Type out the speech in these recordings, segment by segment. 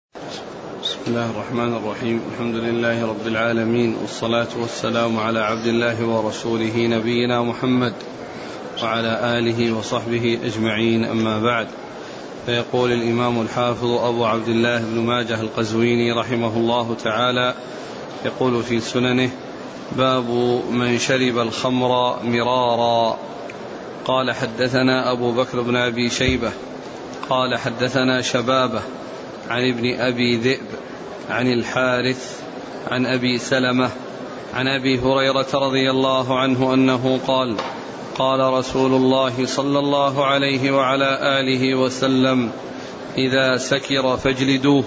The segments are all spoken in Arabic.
بسم الله الرحمن الرحيم. الحمد لله رب العالمين، والصلاة والسلام على عبد الله ورسوله نبينا محمد وعلى آله وصحبه أجمعين، أما بعد. فيقول الإمام الحافظ أبو عبد الله بن ماجه القزويني رحمه الله تعالى، يقول في سننه: باب من شرب الخمر مرارا. قال: حدثنا أبو بكر بن أبي شيبة قال: حدثنا شبابة عن ابن أبي ذئب عن الحارث عن أبي سلمة عن أبي هريرة رضي الله عنه أنه قال: قال رسول الله صلى الله عليه وعلى آله وسلم: إذا سكر فاجلدوه،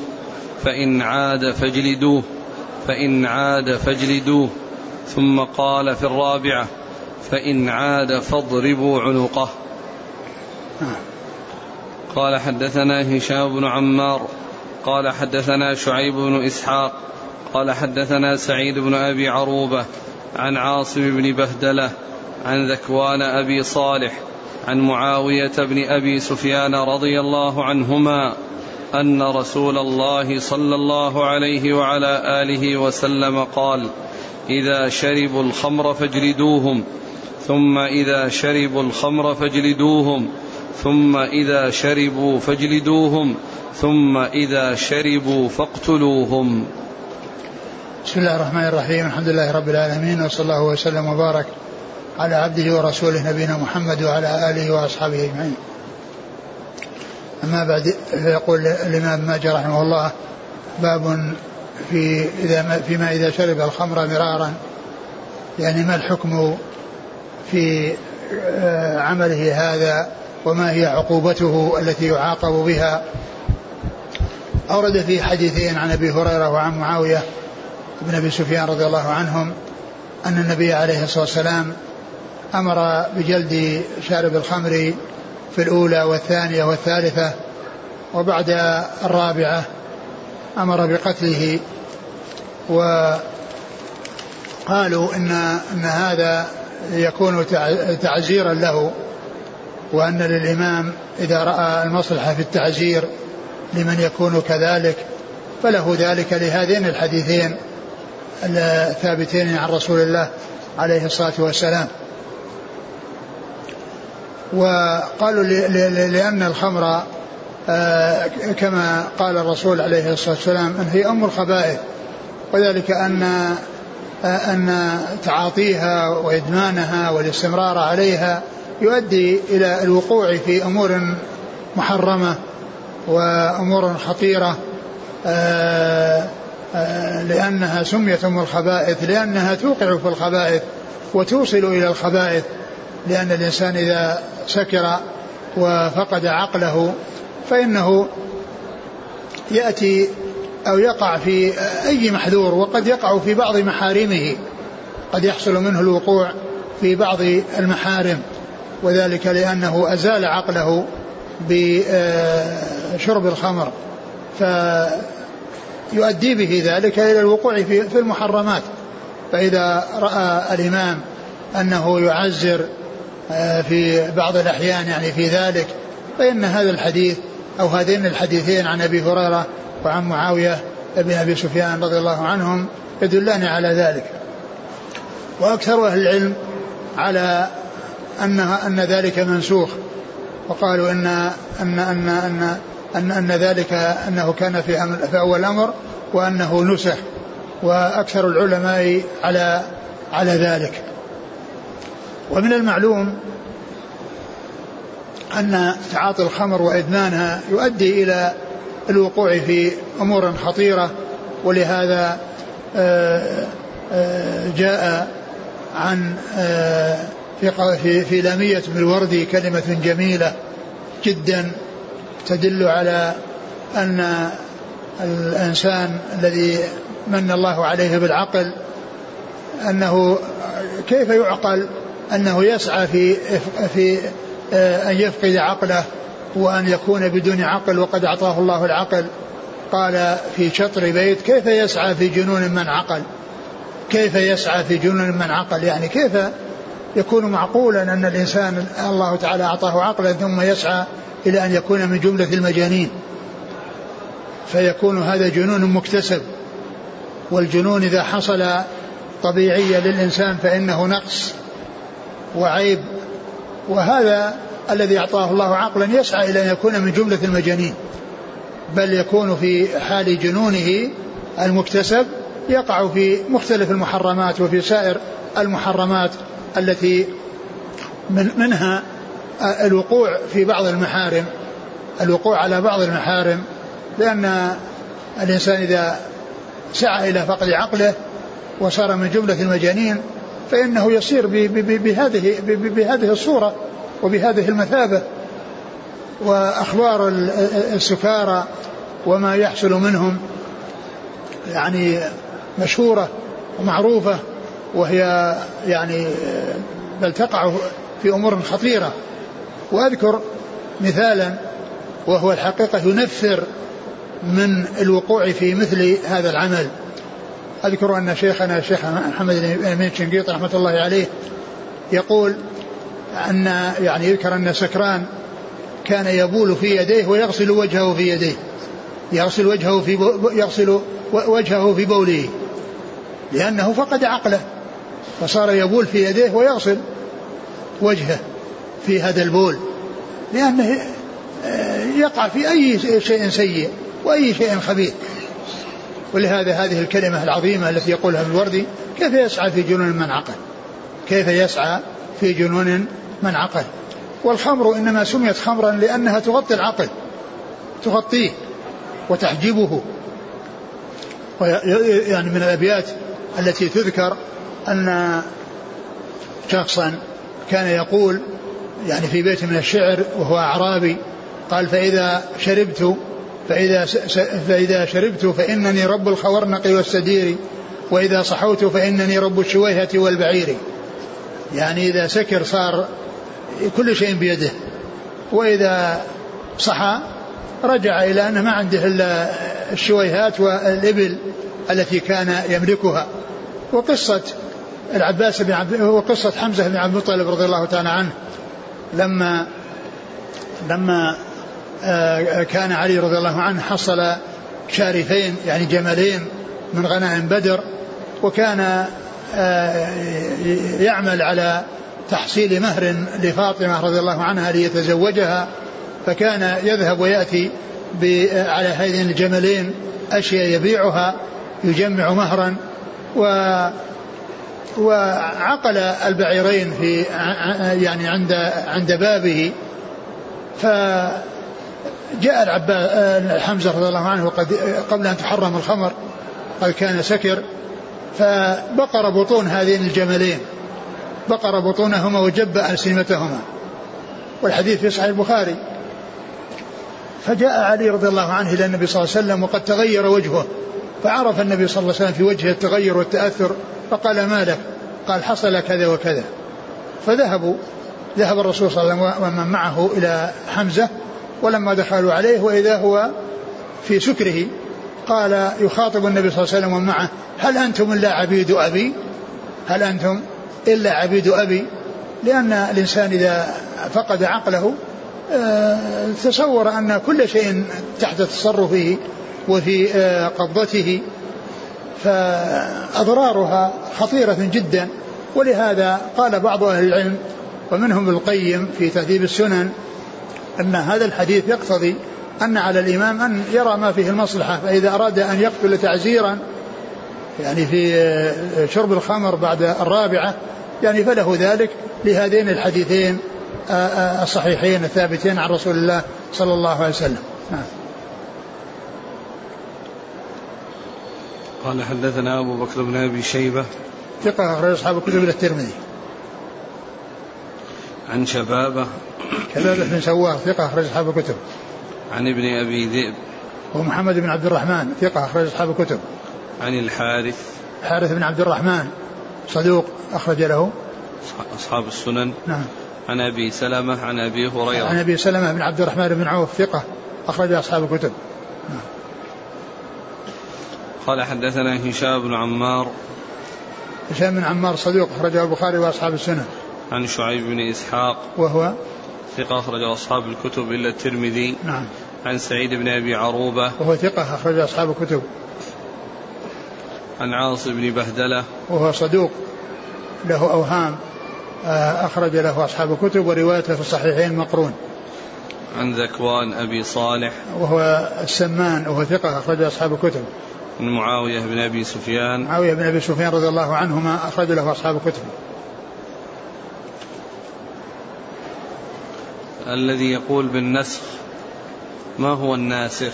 فإن عاد فاجلدوه. ثم قال في الرابعة: فإن عاد فاضربوا عنقه. قال: حدثنا هشام بن عمار قال: حدثنا شعيب بن إسحاق قال: حدثنا سعيد بن أبي عروبة عن عاصم بن بهدلة عن ذكوان أبي صالح عن معاوية بن أبي سفيان رضي الله عنهما أن رسول الله صلى الله عليه وعلى آله وسلم قال: إذا شربوا الخمر فاجلدوهم، ثم إذا شربوا الخمر فاجلدوهم، ثم إذا شربوا فاجلدوهم، ثم إذا شربوا فاقتلوهم. بسم الله الرحمن الرحيم. الحمد لله رب العالمين، وصلى الله وسلم وبارك على عبده ورسوله نبينا محمد وعلى آله وأصحابه أجمعين. أما بعد، فيقول الإمام ماجه رحمه الله: باب فيما إذا شرب الخمر مرارا، يعني ما الحكم في عمله هذا، وما هي عقوبته التي يعاقب بها. أورد في حديثين عن أبي هريرة وعن معاوية بن أبي سفيان رضي الله عنهم أن النبي عليه الصلاة والسلام أمر بجلد شارب الخمر في الأولى والثانية والثالثة، وبعد الرابعة أمر بقتله. وقالوا إن هذا يكون تعزيرا له، وأن للإمام إذا رأى المصلحة في التعزير لمن يكون كذلك فله ذلك، لهذين الحديثين الثابتين عن رسول الله عليه الصلاة والسلام. وقالوا لأن الخمر كما قال الرسول عليه الصلاة والسلام أن هي أم الخبائث، وذلك أن تعاطيها وإدمانها والاستمرار عليها يؤدي إلى الوقوع في أمور محرمة وأمور خطيرة، لأنها سميت أم الخبائث لأنها توقع في الخبائث وتوصل إلى الخبائث، لأن الإنسان إذا سكر وفقد عقله فإنه يأتي أو يقع في أي محذور، وقد يقع في بعض محارمه، قد يحصل منه الوقوع في بعض المحارم، وذلك لأنه أزال عقله بشرب الخمر، فيؤدي به ذلك إلى الوقوع في المحرمات. فإذا رأى الإمام أنه يعزر في بعض الأحيان يعني في ذلك، فإن هذا الحديث أو هذين الحديثين عن أبي هريرة وعن معاوية بن أبي سفيان رضي الله عنهم يدلان على ذلك. وأكثر أهل العلم على أن ذلك منسوخ، وقالوا أن ذلك أنه كان في أول الأمر وأنه نسخ، وأكثر العلماء على ذلك. ومن المعلوم أن تعاطي الخمر وإدمانها يؤدي إلى الوقوع في أمور خطيرة، ولهذا جاء عن في لامية بن الوردي كلمة جميلة جدا تدل على أن الإنسان الذي من الله عليه بالعقل أنه كيف يعقل أنه يسعى في أن يفقد عقله وأن يكون بدون عقل وقد أعطاه الله العقل. قال في شطر بيت: كيف يسعى في جنون من عقل، كيف يسعى في جنون من عقل، يعني كيف يكون معقولا أن الإنسان الله تعالى أعطاه عقلا ثم يسعى إلى أن يكون من جملة المجانين. فيكون هذا جنون مكتسب، والجنون إذا حصل طبيعيا للإنسان فإنه نقص وعيب، وهذا الذي أعطاه الله عقلا يسعى إلى أن يكون من جملة المجانين، بل يكون في حال جنونه المكتسب يقع في مختلف المحرمات وفي سائر المحرمات التي منها الوقوع في بعض المحارم، الوقوع على بعض المحارم، لأن الإنسان إذا سعى إلى فقد عقله وصار من جملة المجانين فإنه يصير بهذه الصورة وبهذه المثابة. وأخبار السكارى وما يحصل منهم يعني مشهورة ومعروفة، وهي يعني بل تقع في أمور خطيرة. وأذكر مثالا وهو الحقيقة ينفر من الوقوع في مثل هذا العمل. أذكر أن شيخنا الشيخ محمد بن شنقيط رحمة الله عليه يقول أن يعني يذكر أن سكران كان يبول في يديه ويغسل وجهه في يديه، يغسل وجهه في بوله، لأنه فقد عقله فصار يبول في يديه ويغسل وجهه في هذا البول، لأنه يقع في أي شيء سيء وأي شيء خبيث. ولهذا هذه الكلمة العظيمة التي يقولها ابن الوردي: كيف يسعى في جنون من عقل، كيف يسعى في جنون من عقل. والخمر إنما سميت خمرا لأنها تغطي العقل، تغطيه وتحجبه. يعني من الأبيات التي تذكر أن شخصا كان يقول يعني في بيت من الشعر وهو أعرابي، قال: فإذا شربت فإنني رب الخورنق والسدير، وإذا صحوت فإنني رب الشويهة والبعير. يعني إذا سكر صار كل شيء بيده، وإذا صحى رجع إلى أنه ما عنده إلا الشويهات والإبل التي كان يملكها. وقصة وقصة حمزة بن عبد المطلب رضي الله تعالى عنه لما كان علي رضي الله عنه حصل شارفين يعني جملين من غنائم بدر، وكان يعمل على تحصيل مهر لفاطمة رضي الله عنها ليتزوجها، فكان يذهب ويأتي على هذين الجملين أشياء يبيعها يجمع مهرا، وعقل البعيرين في يعني عند بابه. فجاء حمزة رضي الله عنه قبل أن تحرم الخمر، قد كان سكر، فبقر بطون هذين الجملين، بقر بطونهما وجب ألسنتهما، والحديث في صحيح البخاري. فجاء علي رضي الله عنه إلى النبي صلى الله عليه وسلم وقد تغير وجهه، فعرف النبي صلى الله عليه وسلم في وجهه التغير والتأثر، فقال: ما لك؟ قال: حصل كذا وكذا. ذهب الرسول صلى الله عليه وسلم ومن معه إلى حمزة، ولما دخلوا عليه وإذا هو في سكره قال يخاطب النبي صلى الله عليه وسلم ومن معه: هل أنتم إلا عبيد أبي؟ هل أنتم إلا عبيد أبي؟ لأن الإنسان إذا فقد عقله تصور أن كل شيء تحت تصرفه وفي قبضته، فأضرارها خطيرة جدا. ولهذا قال بعض أهل العلم ومنهم القيم في تهذيب السنن أن هذا الحديث يقتضي أن على الإمام أن يرى ما فيه المصلحة، فإذا أراد أن يقتل تعزيرا يعني في شرب الخمر بعد الرابعة يعني فله ذلك لهذين الحديثين الصحيحين الثابتين عن رسول الله صلى الله عليه وسلم. قال: حدثنا أبو بكر بن أبي شيبة ثقة أخرج أصحاب الكتب إلى الترمذي. عن شبابة بن سوار ثقة أخرج أصحاب الكتب. عن ابن أبي ذئب ومحمد بن عبد الرحمن ثقة أخرج أصحاب الكتب. عن الحارث بن عبد الرحمن صدوق أخرج له أصحاب السنن. نعم. عن أبي سلمة عن أبي هريرة. عن أبي سلمة بن عبد الرحمن بن عوف ثقة أخرج أصحاب الكتب. نعم. قال: حدثنا هشام بن عمار. هشام بن عمار صدوق أخرجه البخاري وأصحاب السنن. عن شعيب بن إسحاق وهو ثقة أخرج أصحاب الكتب إلا الترمذي. نعم. عن سعيد بن أبي عروبة وهو ثقة أخرج أصحاب الكتب. عن عاصم بن بهدلة وهو صدوق له أوهام أخرج له أصحاب الكتب وروايته في الصحيحين مقرون. عن ذكوان أبي صالح وهو السمان وهو ثقة أخرج أصحاب الكتب. عن معاوية بن أبي سفيان رضي الله عنهما أخرج له أصحاب الكتب. الذي يقول بالنسخ ما هو الناسخ؟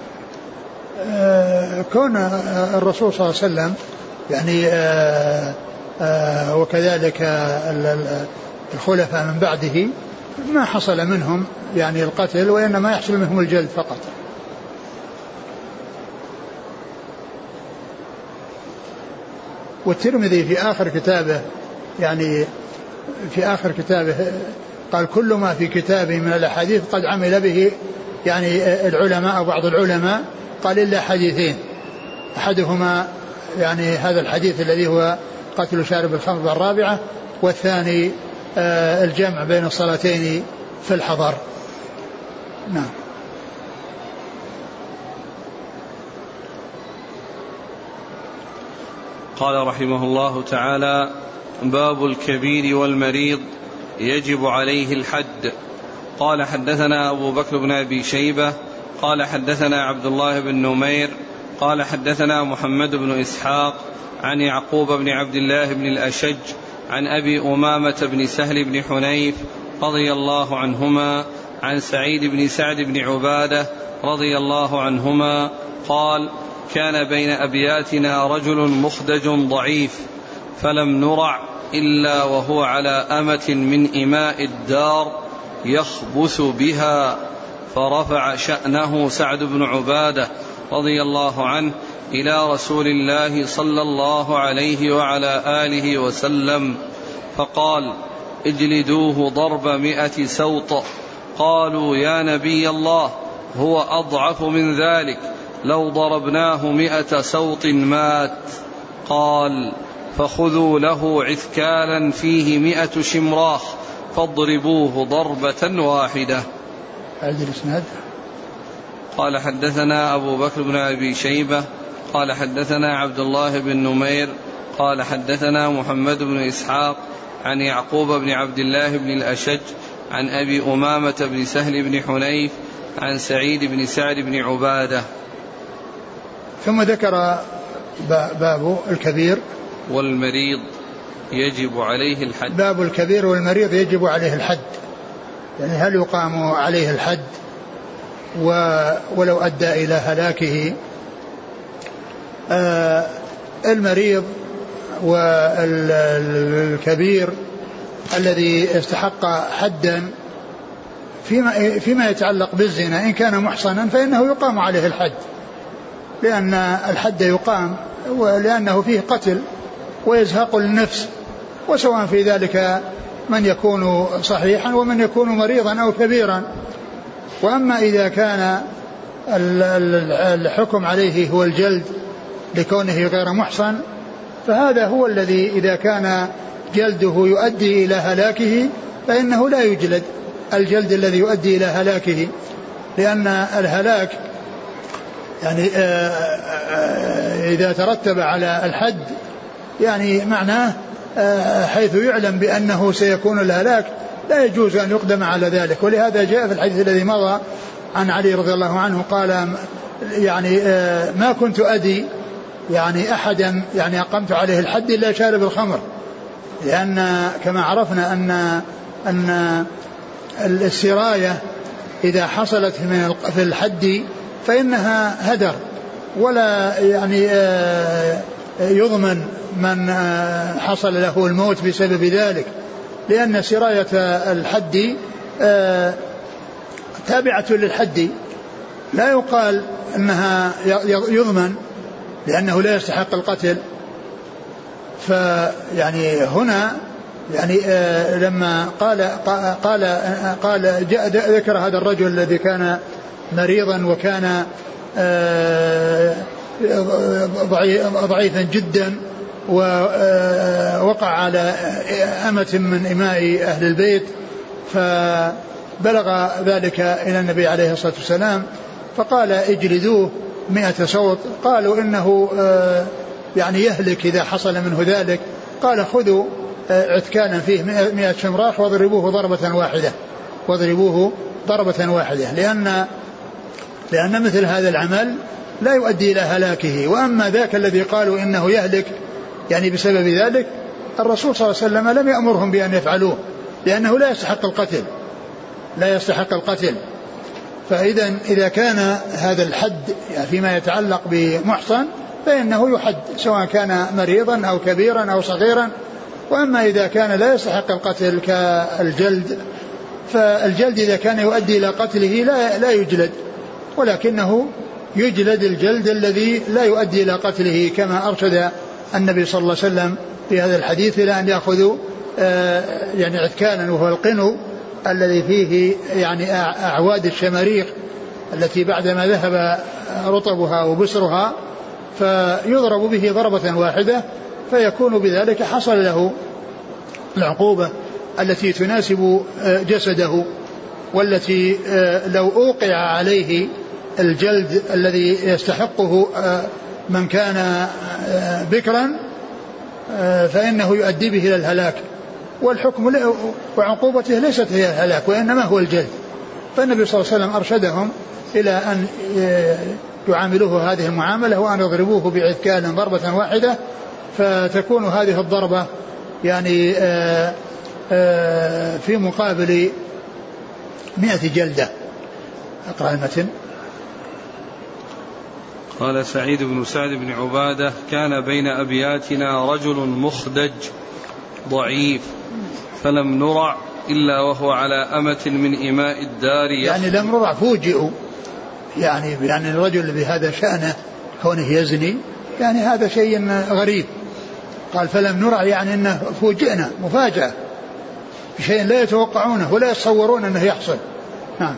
كون الرسول صلى الله عليه وسلم يعني وكذلك الخلفاء من بعده ما حصل منهم يعني القتل وإنما يحصل منهم الجلد فقط. والترمذي في آخر كتابه يعني في آخر كتابه قال كل ما في كتابه من الأحاديث قد عمل به يعني العلماء أو بعض العلماء، قال إلا حديثين، أحدهما يعني هذا الحديث الذي هو قتل شارب الخمر بالرابعة، والثاني الجمع بين الصلاتين في الحضر. نعم. قال رحمه الله تعالى: باب الكبير والمريض يجب عليه الحد. قال حدثنا أبو بكر بن أبي شيبة قال حدثنا عبد الله بن نمير قال حدثنا محمد بن إسحاق عن يعقوب بن عبد الله بن الأشج عن أبي أمامة بن سهل بن حنيف رضي الله عنهما عن سعيد بن سعد بن عبادة رضي الله عنهما قال: كان بين أبياتنا رجل مخدج ضعيف فلم نرع إلا وهو على أمة من إماء الدار يخبث بها، فرفع شأنه سعد بن عبادة رضي الله عنه إلى رسول الله صلى الله عليه وعلى آله وسلم فقال: اجلدوه ضرب 100 سوط. قالوا: يا نبي الله هو أضعف من ذلك، لو ضربناه 100 سوط مات. قال: فخذوا له عثكالا فيه 100 شمراخ فاضربوه ضربة واحدة. هذا الإسناد. قال حدثنا أبو بكر بن أبي شيبة قال حدثنا عبد الله بن نمير قال حدثنا محمد بن إسحاق عن يعقوب بن عبد الله بن الأشج عن أبي أمامة بن سهل بن حنيف عن سعيد بن سعد بن عبادة. ثم ذكر باب الكبير والمريض يجب عليه الحد. باب الكبير والمريض يجب عليه الحد، يعني هل يقام عليه الحد ولو أدى إلى هلاكه؟ المريض والكبير الذي استحق حدا فيما يتعلق بالزنا إن كان محصنا فإنه يقام عليه الحد، لأن الحد يقام ولأنه فيه قتل ويزهق للنفس، وسواء في ذلك من يكون صحيحا ومن يكون مريضا أو كبيرا. وأما إذا كان الحكم عليه هو الجلد لكونه غير محصن، فهذا هو الذي إذا كان جلده يؤدي إلى هلاكه فإنه لا يجلد الجلد الذي يؤدي إلى هلاكه، لأن الهلاك يعني إذا ترتب على الحد يعني معناه حيث يعلم بأنه سيكون الهلاك لا يجوز أن يقدم على ذلك. ولهذا جاء في الحديث الذي مضى عن علي رضي الله عنه قال يعني ما كنت أدي يعني أحدا يعني أقمت عليه الحد إلا شارب الخمر، لأن كما عرفنا أن السراية إذا حصلت في الحد فإنها هدر، ولا يعني يضمن من حصل له الموت بسبب ذلك، لأن سراية الحد تابعة للحد، لا يقال أنها يضمن لأنه لا يستحق القتل. فيعني هنا يعني لما قال ذكر هذا الرجل الذي كان مريضا وكان ضعيفا جدا ووقع على أمة من إماء أهل البيت بلغ ذلك إلى النبي عليه الصلاة والسلام فقال اجلدوه 100 صوت. قالوا إنه يعني يهلك إذا حصل منه ذلك. قال خذوا عتكانا فيه 100 شمراخ واضربوه ضربة واحدة لأن مثل هذا العمل لا يؤدي إلى هلاكه. وأما ذاك الذي قالوا إنه يهلك يعني بسبب ذلك، الرسول صلى الله عليه وسلم لم يأمرهم بأن يفعلوه لأنه لا يستحق القتل. فإذا إذا كان هذا الحد يعني فيما يتعلق بمحصن فإنه يحد سواء كان مريضا أو كبيرا أو صغيرا. وأما إذا كان لا يستحق القتل كالجلد، فالجلد إذا كان يؤدي إلى قتله لا يجلد، ولكنه يجلد الجلد الذي لا يؤدي إلى قتله، كما أرشد النبي صلى الله عليه وسلم في هذا الحديث إلى أن يأخذوا يعني عتكانا، وهو القنو الذي فيه يعني أعواد الشماريخ التي بعدما ذهب رطبها وبسرها فيضرب به ضربة واحدة، فيكون بذلك حصل له العقوبة التي تناسب جسده، والتي لو أوقع عليه الجلد الذي يستحقه من كان بكرا فإنه يؤدي به إلى الهلاك، والحكم وعقوبته ليست هي الهلاك وإنما هو الجلد. فالنبي صلى الله عليه وسلم أرشدهم إلى أن يعاملوه هذه المعاملة وأن يضربوه بعتكال ضربة واحدة، فتكون هذه الضربة يعني في مقابل 100 جلدة. أقرأ المتن. قال سعيد بن سعد بن عبادة: كان بين أبياتنا رجل مخدج ضعيف فلم نرع إلا وهو على أمة من إماء الدار. يعني لم نرع، فوجئوا، يعني الرجل بهذا شأنه كونه يزني، يعني هذا شيء غريب. قال فلم نرع يعني أنه فوجئنا مفاجأة بشيء لا يتوقعونه ولا يتصورون أنه يحصل. نعم.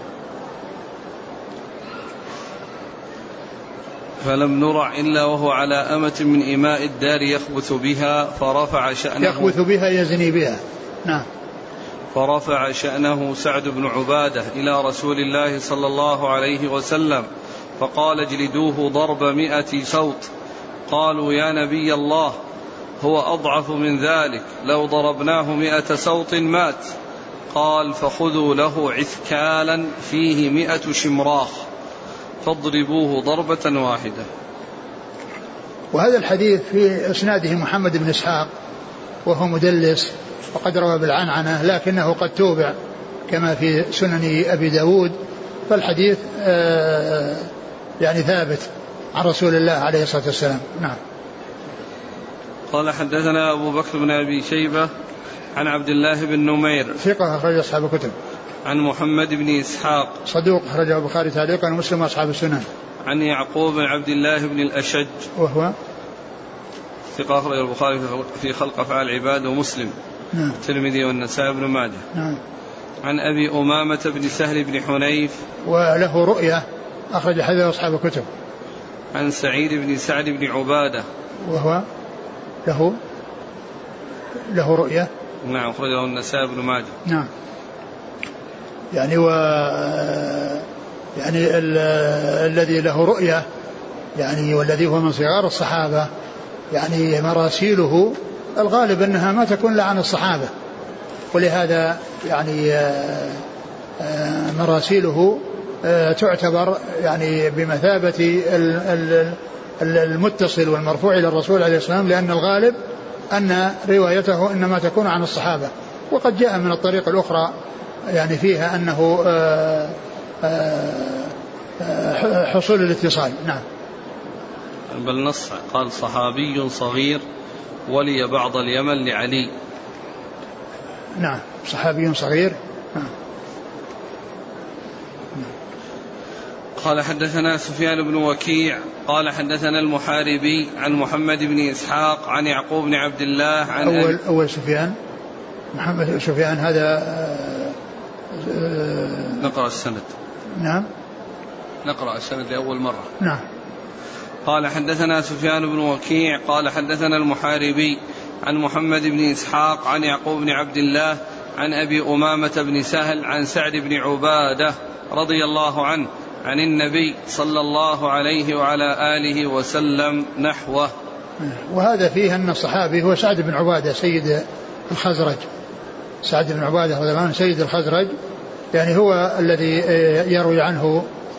فلم نرع إلا وهو على أمة من إماء الدار يخبث بها فرفع شأنه. يخبث بها يزني بها. نعم. فرفع شأنه سعد بن عبادة إلى رسول الله صلى الله عليه وسلم فقال: اجلدوه ضرب 100 صوت. قالوا: يا نبي الله، هو أضعف من ذلك، لو ضربناه 100 صوت مات. قال: فخذوا له عثكالا فيه 100 شمراخ فاضربوه ضربة واحدة. وهذا الحديث في إسناده محمد بن إسحاق وهو مدلس وقد روى بالعنعنة، لكنه قد توبع كما في سنن أبي داود، فالحديث يعني ثابت عن رسول الله عليه الصلاة والسلام. نعم. قال: حدثنا أبو بكر بن أبي شيبة عن عبد الله بن نمير ثقة أخرج أصحاب الكتب. عن محمد بن إسحاق صدوق أخرجه البخاري تعليقا ومسلم وأصحاب السنن. عن يعقوب بن عبد الله بن الأشج وهو ثقة أخرج البخاري في خلق أفعال العباد ومسلم. نعم. الترمذي والنسائي بن ماجه. نعم. عن أبي أمامة بن سهل بن حنيف وله رؤية أخرج حديث أصحاب الكتب. عن سعيد بن سعد بن عبادة وهو له رؤية. نعم. أخرجه النسائي بن ماجه. نعم. يعني يعني الذي له رؤية يعني والذي هو من صغار الصحابة يعني مراسيله الغالب أنها ما تكون إلا عن الصحابة، ولهذا يعني مراسيله تعتبر يعني بمثابة المتصل والمرفوع إلى الرسول عليه الصلاة والسلام، لأن الغالب أن روايته إنما تكون عن الصحابة. وقد جاء من الطريق الأخرى يعني فيها أنه حصول الاتصال. نعم. بل نص قال: صحابي صغير ولي بعض اليمن لعلي. نعم. صحابي صغير. نعم. قال: حدثنا سفيان بن وكيع قال: حدثنا المحاربي عن محمد بن إسحاق عن يعقوب بن عبد الله عن أول سفيان محمد سفيان هذا نقرأ السند. نعم. نقرأ السند لأول مرة. نعم. قال: حدثنا سفيان بن وكيع قال: حدثنا المحاربي عن محمد بن إسحاق عن يعقوب بن عبد الله عن أبي أمامة بن سهل عن سعد بن عبادة رضي الله عنه عن النبي صلى الله عليه وعلى آله وسلم نحوه. وهذا فيه أن الصحابي هو سعد بن عبادة سيد الخزرج. سعد بن عبادة رضي الله عنه سيد الخزرج، يعني هو الذي يروي عنه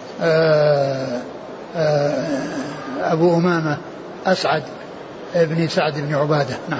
أبو أمامة أسعد بن سعد بن عبادة. نعم.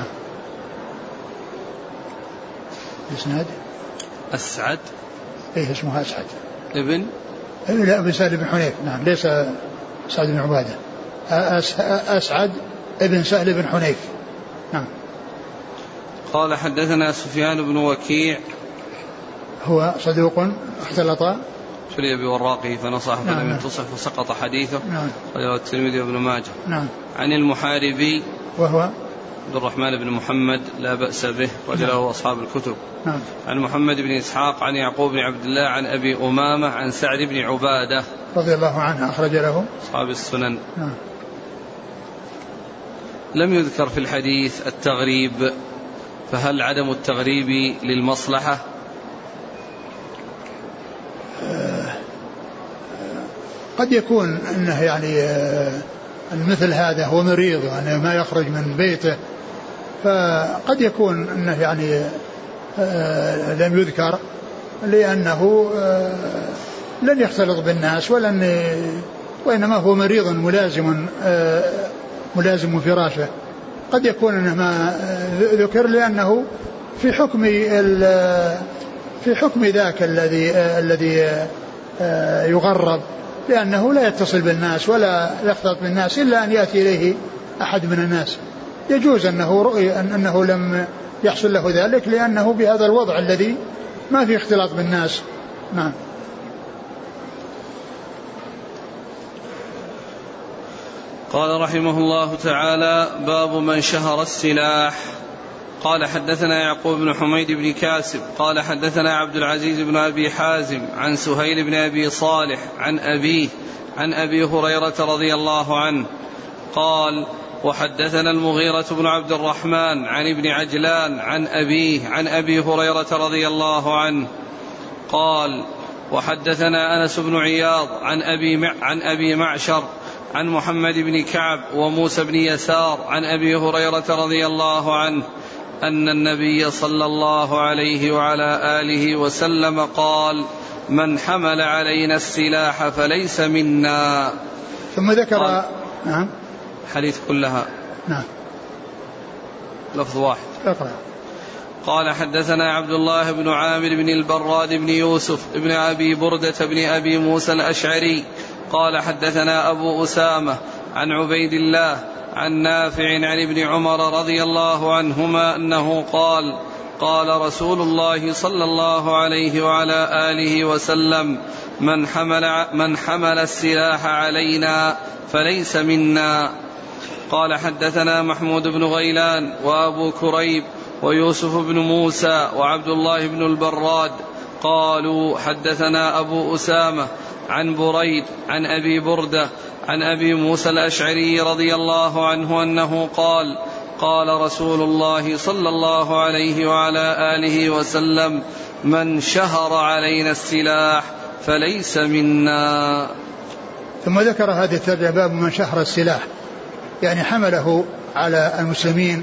إسناد أسعد إيه اسمه أسعد ابن سعد بن حنيف. نعم ليس سعد بن عبادة. أسعد ابن سهل بن حنيف. نعم. قال حدثنا سفيان بن وكيع هو صدوق اختلط فلي بوراقه فنصح فلم ينتصح فسقط حديثه. نعم. رواه الترمذي وابن ماجه. نعم. عن المحاربي وهو عبد الرحمن بن محمد لا بأس به وجله أصحاب الكتب. نعم. عن محمد بن إسحاق عن يعقوب بن عبد الله عن أبي أمامة عن سعد بن عبادة رضي الله عنه أخرج له أصحاب السنن. نعم. لم يذكر في الحديث التغريب، فهل عدم التغريب للمصلحة؟ قد يكون أنه يعني مثل هذا هو مريض يعني ما يخرج من بيته، فقد يكون أنه يعني لم يذكر لأنه لن يختلط بالناس وإنما هو مريض ملازم فراشه. قد يكون أنه ما ذكر لأنه في حكم ذاك الذي يغرب، لأنه لا يتصل بالناس ولا يختلط بالناس إلا أن يأتي إليه أحد من الناس. يجوز أنه رؤي أنه لم يحصل له ذلك لأنه بهذا الوضع الذي ما في اختلاط بالناس. نعم. قال رحمه الله تعالى: باب من شهر السلاح. قال حدثنا يعقوب بن حميد بن كاسب قال حدثنا عبد العزيز بن أبي حازم عن سهيل بن أبي صالح عن أبيه عن أبي هريرة رضي الله عنه قال: وحدثنا المغيرة بن عبد الرحمن عن ابن عجلان عن أبيه عن أبي هريرة رضي الله عنه قال: وحدثنا أنس بن عياض عن أبي معشر عن محمد بن كعب وموسى بن يسار عن أبي هريرة رضي الله عنه أن النبي صلى الله عليه وعلى آله وسلم قال: من حمل علينا السلاح فليس منا. ثم ذكر نعم حديث كلها. نعم. لفظ واحد. اقرأ. قال حدثنا عبد الله بن عامر بن البراد بن يوسف بن أبي بردة بن أبي موسى الأشعري قال حدثنا أبو أسامة عن عبيد الله عن نافع عن ابن عمر رضي الله عنهما أنه قال: قال رسول الله صلى الله عليه وعلى آله وسلم: من حمل السلاح علينا فليس منا. قال حدثنا محمود بن غيلان وأبو كريب ويوسف بن موسى وعبد الله بن البراد قالوا حدثنا أبو أسامة عن بريد عن أبي بردة عن أبي موسى الأشعري رضي الله عنه أنه قال: قال رسول الله صلى الله عليه وعلى آله وسلم: من شهر علينا السلاح فليس منا. ثم ذكر هذه الترجمة: باب من شهر السلاح، يعني حمله على المسلمين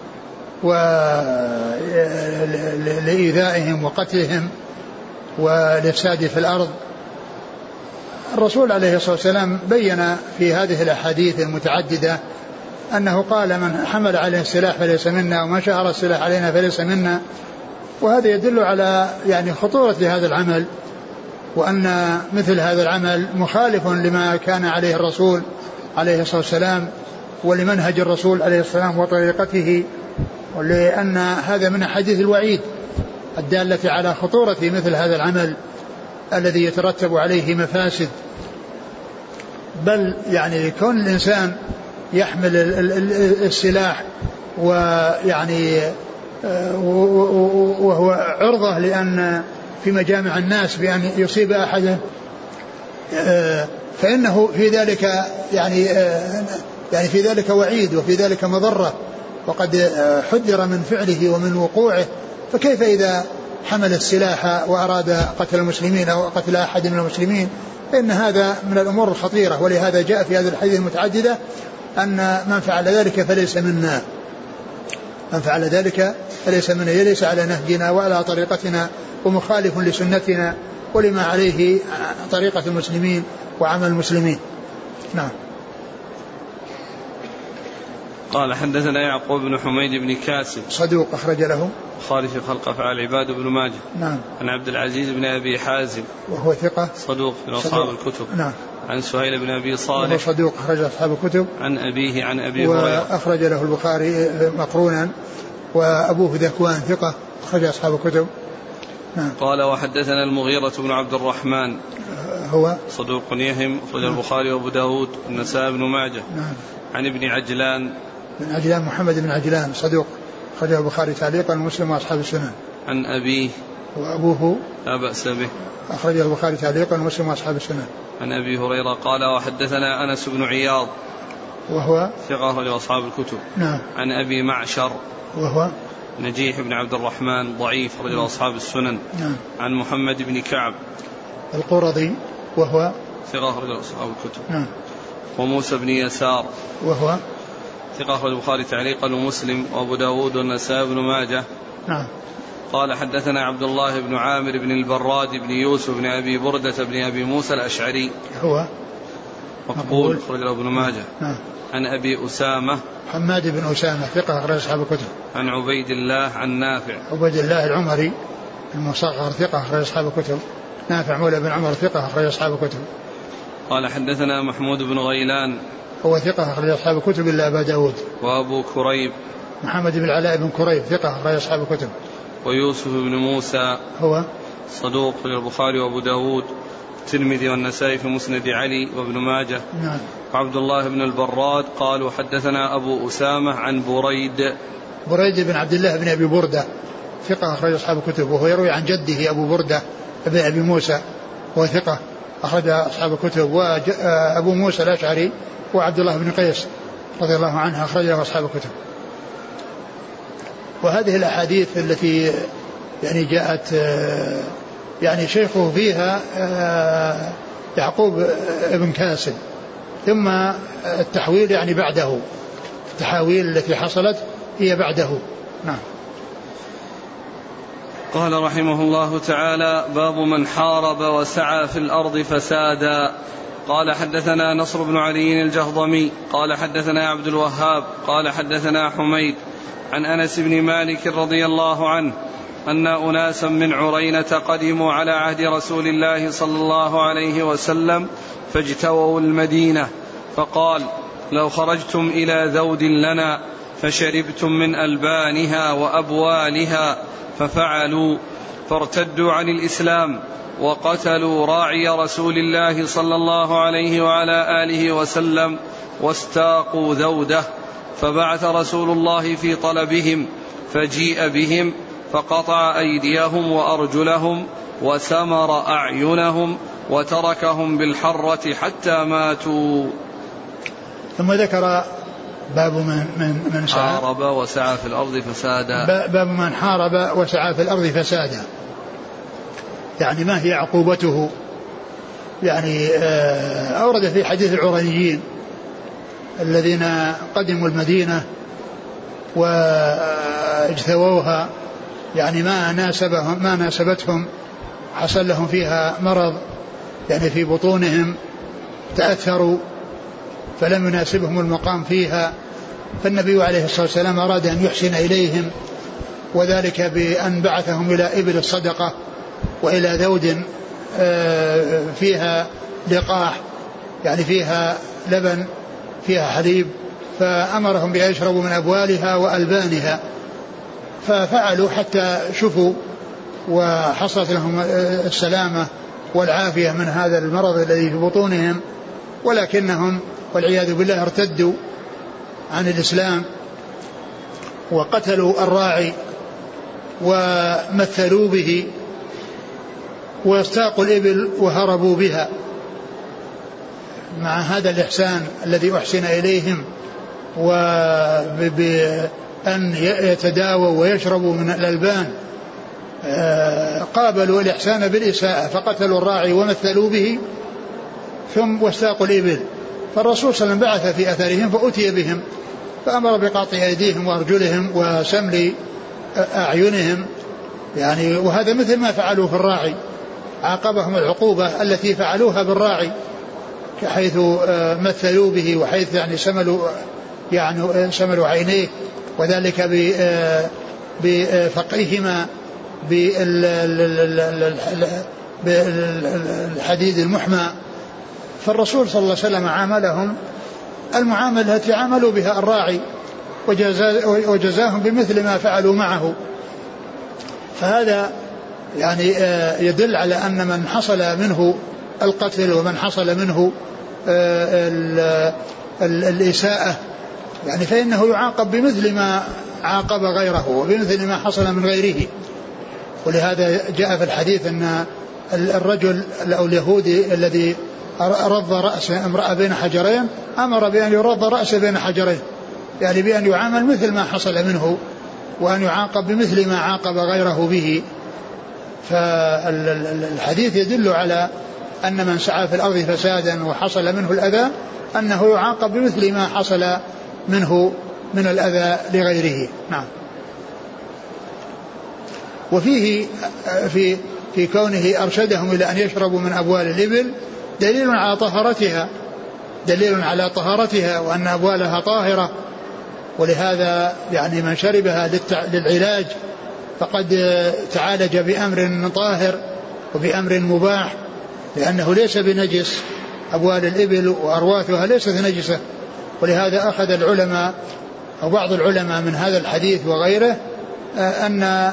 ولإيذائهم وقتلهم والإفساد في الأرض. الرسول عليه الصلاة والسلام بين في هذه الأحاديث المتعددة أنه قال: من حمل علينا السلاح فليس منا، ومن شهر السلاح علينا فليس منا. وهذا يدل على يعني خطورة هذا العمل، وأن مثل هذا العمل مخالف لما كان عليه الرسول عليه الصلاة والسلام ولمنهج الرسول عليه الصلاة والسلام وطريقته، ولأن هذا من أحاديث الوعيد الدالة على خطورة مثل هذا العمل الذي يترتب عليه مفاسد. بل يعني كون الإنسان يحمل السلاح ويعني وهو عرضة لأن في مجامع الناس بأن يصيب أحدا، فإنه في ذلك يعني في ذلك وعيد وفي ذلك مضرة، وقد حذر من فعله ومن وقوعه. فكيف إذا حمل السلاح وأراد قتل المسلمين أو قتل أحد من المسلمين، فإن هذا من الأمور الخطيرة. ولهذا جاء في هذه الحديث المتعددة أن من فعل ذلك فليس منا، من فعل ذلك فليس منا، ليس على نهجنا وعلى طريقتنا، ومخالف لسنتنا ولما عليه طريقة المسلمين وعمل المسلمين. نعم. قال حدثنا يعقوب بن حميد بن كاسب صدوق أخرج له البخاري في خلق أفعال العباد بن ماجه. نعم. عن عبد العزيز بن أبي حازم وهو ثقة صدوق من أصحاب الكتب. نعم. عن سهيل بن أبي صالح وهو صدوق أخرج أصحاب الكتب. عن أبيه عن أبي هريرة وأخرج له البخاري مقرونا، وأبوه ذكوان ثقة أخرج أصحاب الكتب. نعم. قال وحدثنا المغيرة بن عبد الرحمن هو صدوق يهم أخرج البخاري وأبو داود والنسائي بن ماجه. نعم. عن ابن عجلان بن عجلان محمد بن عجلان صدوق أخرجه البخاري تعليقا ومسلم وأصحاب السنن. عن أبيه وأبوه لا بأس به أخرجه البخاري تعليقا ومسلم وأصحاب السنن. عن أبي هريرة قال وحدثنا أنس بن عياض وهو ثقة أخرج أصحاب الكتب. نعم. عن أبي معشر وهو نجيح بن عبد الرحمن ضعيف أخرج أصحاب السنن. نعم. عن محمد بن كعب القرظي وهو ثقة أخرج أصحاب الكتب. نعم. وموسى بن يسار وهو ثقة أخرج البخاري تعليقا ومسلم وأبو داود والنسائي بن ماجه. نعم. قال حدثنا عبد الله بن عامر بن البراد بن يوسف بن أبي بردة بن أبي موسى الأشعري هو مقبول أخرج ابن ماجه. نعم. عن أبي أسامة حماد بن أسامة ثقة أخرج أصحاب الكتب. عن عبيد الله عن نافع عبيد الله العمري المصغر ثقة أخرج أصحاب الكتب. نافع مولى بن عمر ثقة أخرج أصحاب الكتب. قال حدثنا محمود بن غيلان هو ثقة أخرج أصحاب الكتب إلا أبا داود. وأبو كريب محمد بن العلاء بن كريب ثقة أخرج أصحاب الكتب. ويوسف بن موسى هو صدوق في البخاري وأبو داود الترمذي والنسائي في مسند علي وابن ماجه. نعم. وعبد الله بن البراد قالوا حدثنا أبو أسامة عن بريد بن عبد الله بن أبي بردة ثقة أخرج أصحاب الكتب، وهو يروي عن جده أبو بردة بن أبي موسى وهو ثقة أخرج أصحاب الكتب. وأبو موسى الأشعري وعبد الله بن قيس رضي الله عنه أخرج له أصحاب الكتب. وهذه الأحاديث التي يعني جاءت يعني شيخه فيها يعقوب بن كاسب، ثم التحويل يعني بعده، التحاويل التي حصلت هي بعده. نعم. قال رحمه الله تعالى باب من حارب وسعى في الأرض فسادا. قال حدثنا نصر بن علي الجهضمي قال حدثنا عبد الوهاب قال حدثنا حميد عن أنس بن مالك رضي الله عنه أن أناسا من عرينة قدموا على عهد رسول الله صلى الله عليه وسلم فاجتووا المدينة، فقال لو خرجتم إلى ذود لنا فشربتم من ألبانها وأبوالها، ففعلوا فارتدوا عن الإسلام وقتلوا راعي رسول الله صلى الله عليه وعلى آله وسلم واستاقوا ذوده، فبعث رسول الله في طلبهم فجيء بهم فقطع أيديهم وأرجلهم وسمر أعينهم وتركهم بالحرة حتى ماتوا. ثم ذكر باب من حارب وسعى في الأرض فسادا. باب من حارب وسعى في الأرض فسادا، يعني ما هي عقوبته؟ يعني أورد في حديث العرانيين الذين قدموا المدينة واجتووها، يعني ما ناسبتهم، حصل لهم فيها مرض يعني في بطونهم، تأثروا فلم يناسبهم المقام فيها، فالنبي عليه الصلاة والسلام أراد أن يحسن إليهم، وذلك بأن بعثهم إلى إبل الصدقة وإلى ذود فيها لقاح، يعني فيها لبن فيها حليب، فأمرهم بأن يشربوا من أبوالها وألبانها، ففعلوا حتى شفوا وحصلت لهم السلامة والعافية من هذا المرض الذي في بطونهم، ولكنهم والعياذ بالله ارتدوا عن الإسلام وقتلوا الراعي ومثلوا به واستاقوا الإبل وهربوا بها، مع هذا الإحسان الذي أحسن إليهم، وبأن يتداووا ويشربوا من الألبان قابلوا الإحسان بالإساءة فقتلوا الراعي ومثلوا به ثم واستاقوا الإبل. فالرسول صلى الله عليه وسلم بعث في أثرهم فأتي بهم فأمر بقطع أيديهم وأرجلهم وسمل أعينهم يعني. وهذا مثل ما فعلوا في الراعي، عاقبهم العقوبة التي فعلوها بالراعي حيث مثلوا به وحيث يعني سملوا عينيه وذلك بفقعهما بالحديد المحمى. فالرسول صلى الله عليه وسلم عاملهم المعاملة التي عاملوا بها الراعي وجزاهم بمثل ما فعلوا معه. فهذا يعني يدل على أن من حصل منه القتل ومن حصل منه الإساءة يعني فإنه يعاقب بمثل ما عاقب غيره وبمثل ما حصل من غيره. ولهذا جاء في الحديث أن الرجل أو اليهودي الذي رض رأس امرأة بين حجرين أمر بأن يرض رأسه بين حجرين يعني بأن يعامل مثل ما حصل منه وأن يعاقب بمثل ما عاقب غيره به. فالحديث يدل على أن من سعى في الأرض فسادا وحصل منه الأذى أنه يعاقب بمثل ما حصل منه من الأذى لغيره. نعم. وفيه في كونه أرشدهم إلى أن يشربوا من أبوال الإبل دليل على طهارتها وأن أبوالها طاهرة. ولهذا يعني من شربها للعلاج فقد تعالج بأمر طاهر وبأمر مباح لأنه ليس بنجس، أبوال الإبل وأرواثها ليست نجسة. ولهذا أخذ العلماء أو بعض العلماء من هذا الحديث وغيره أن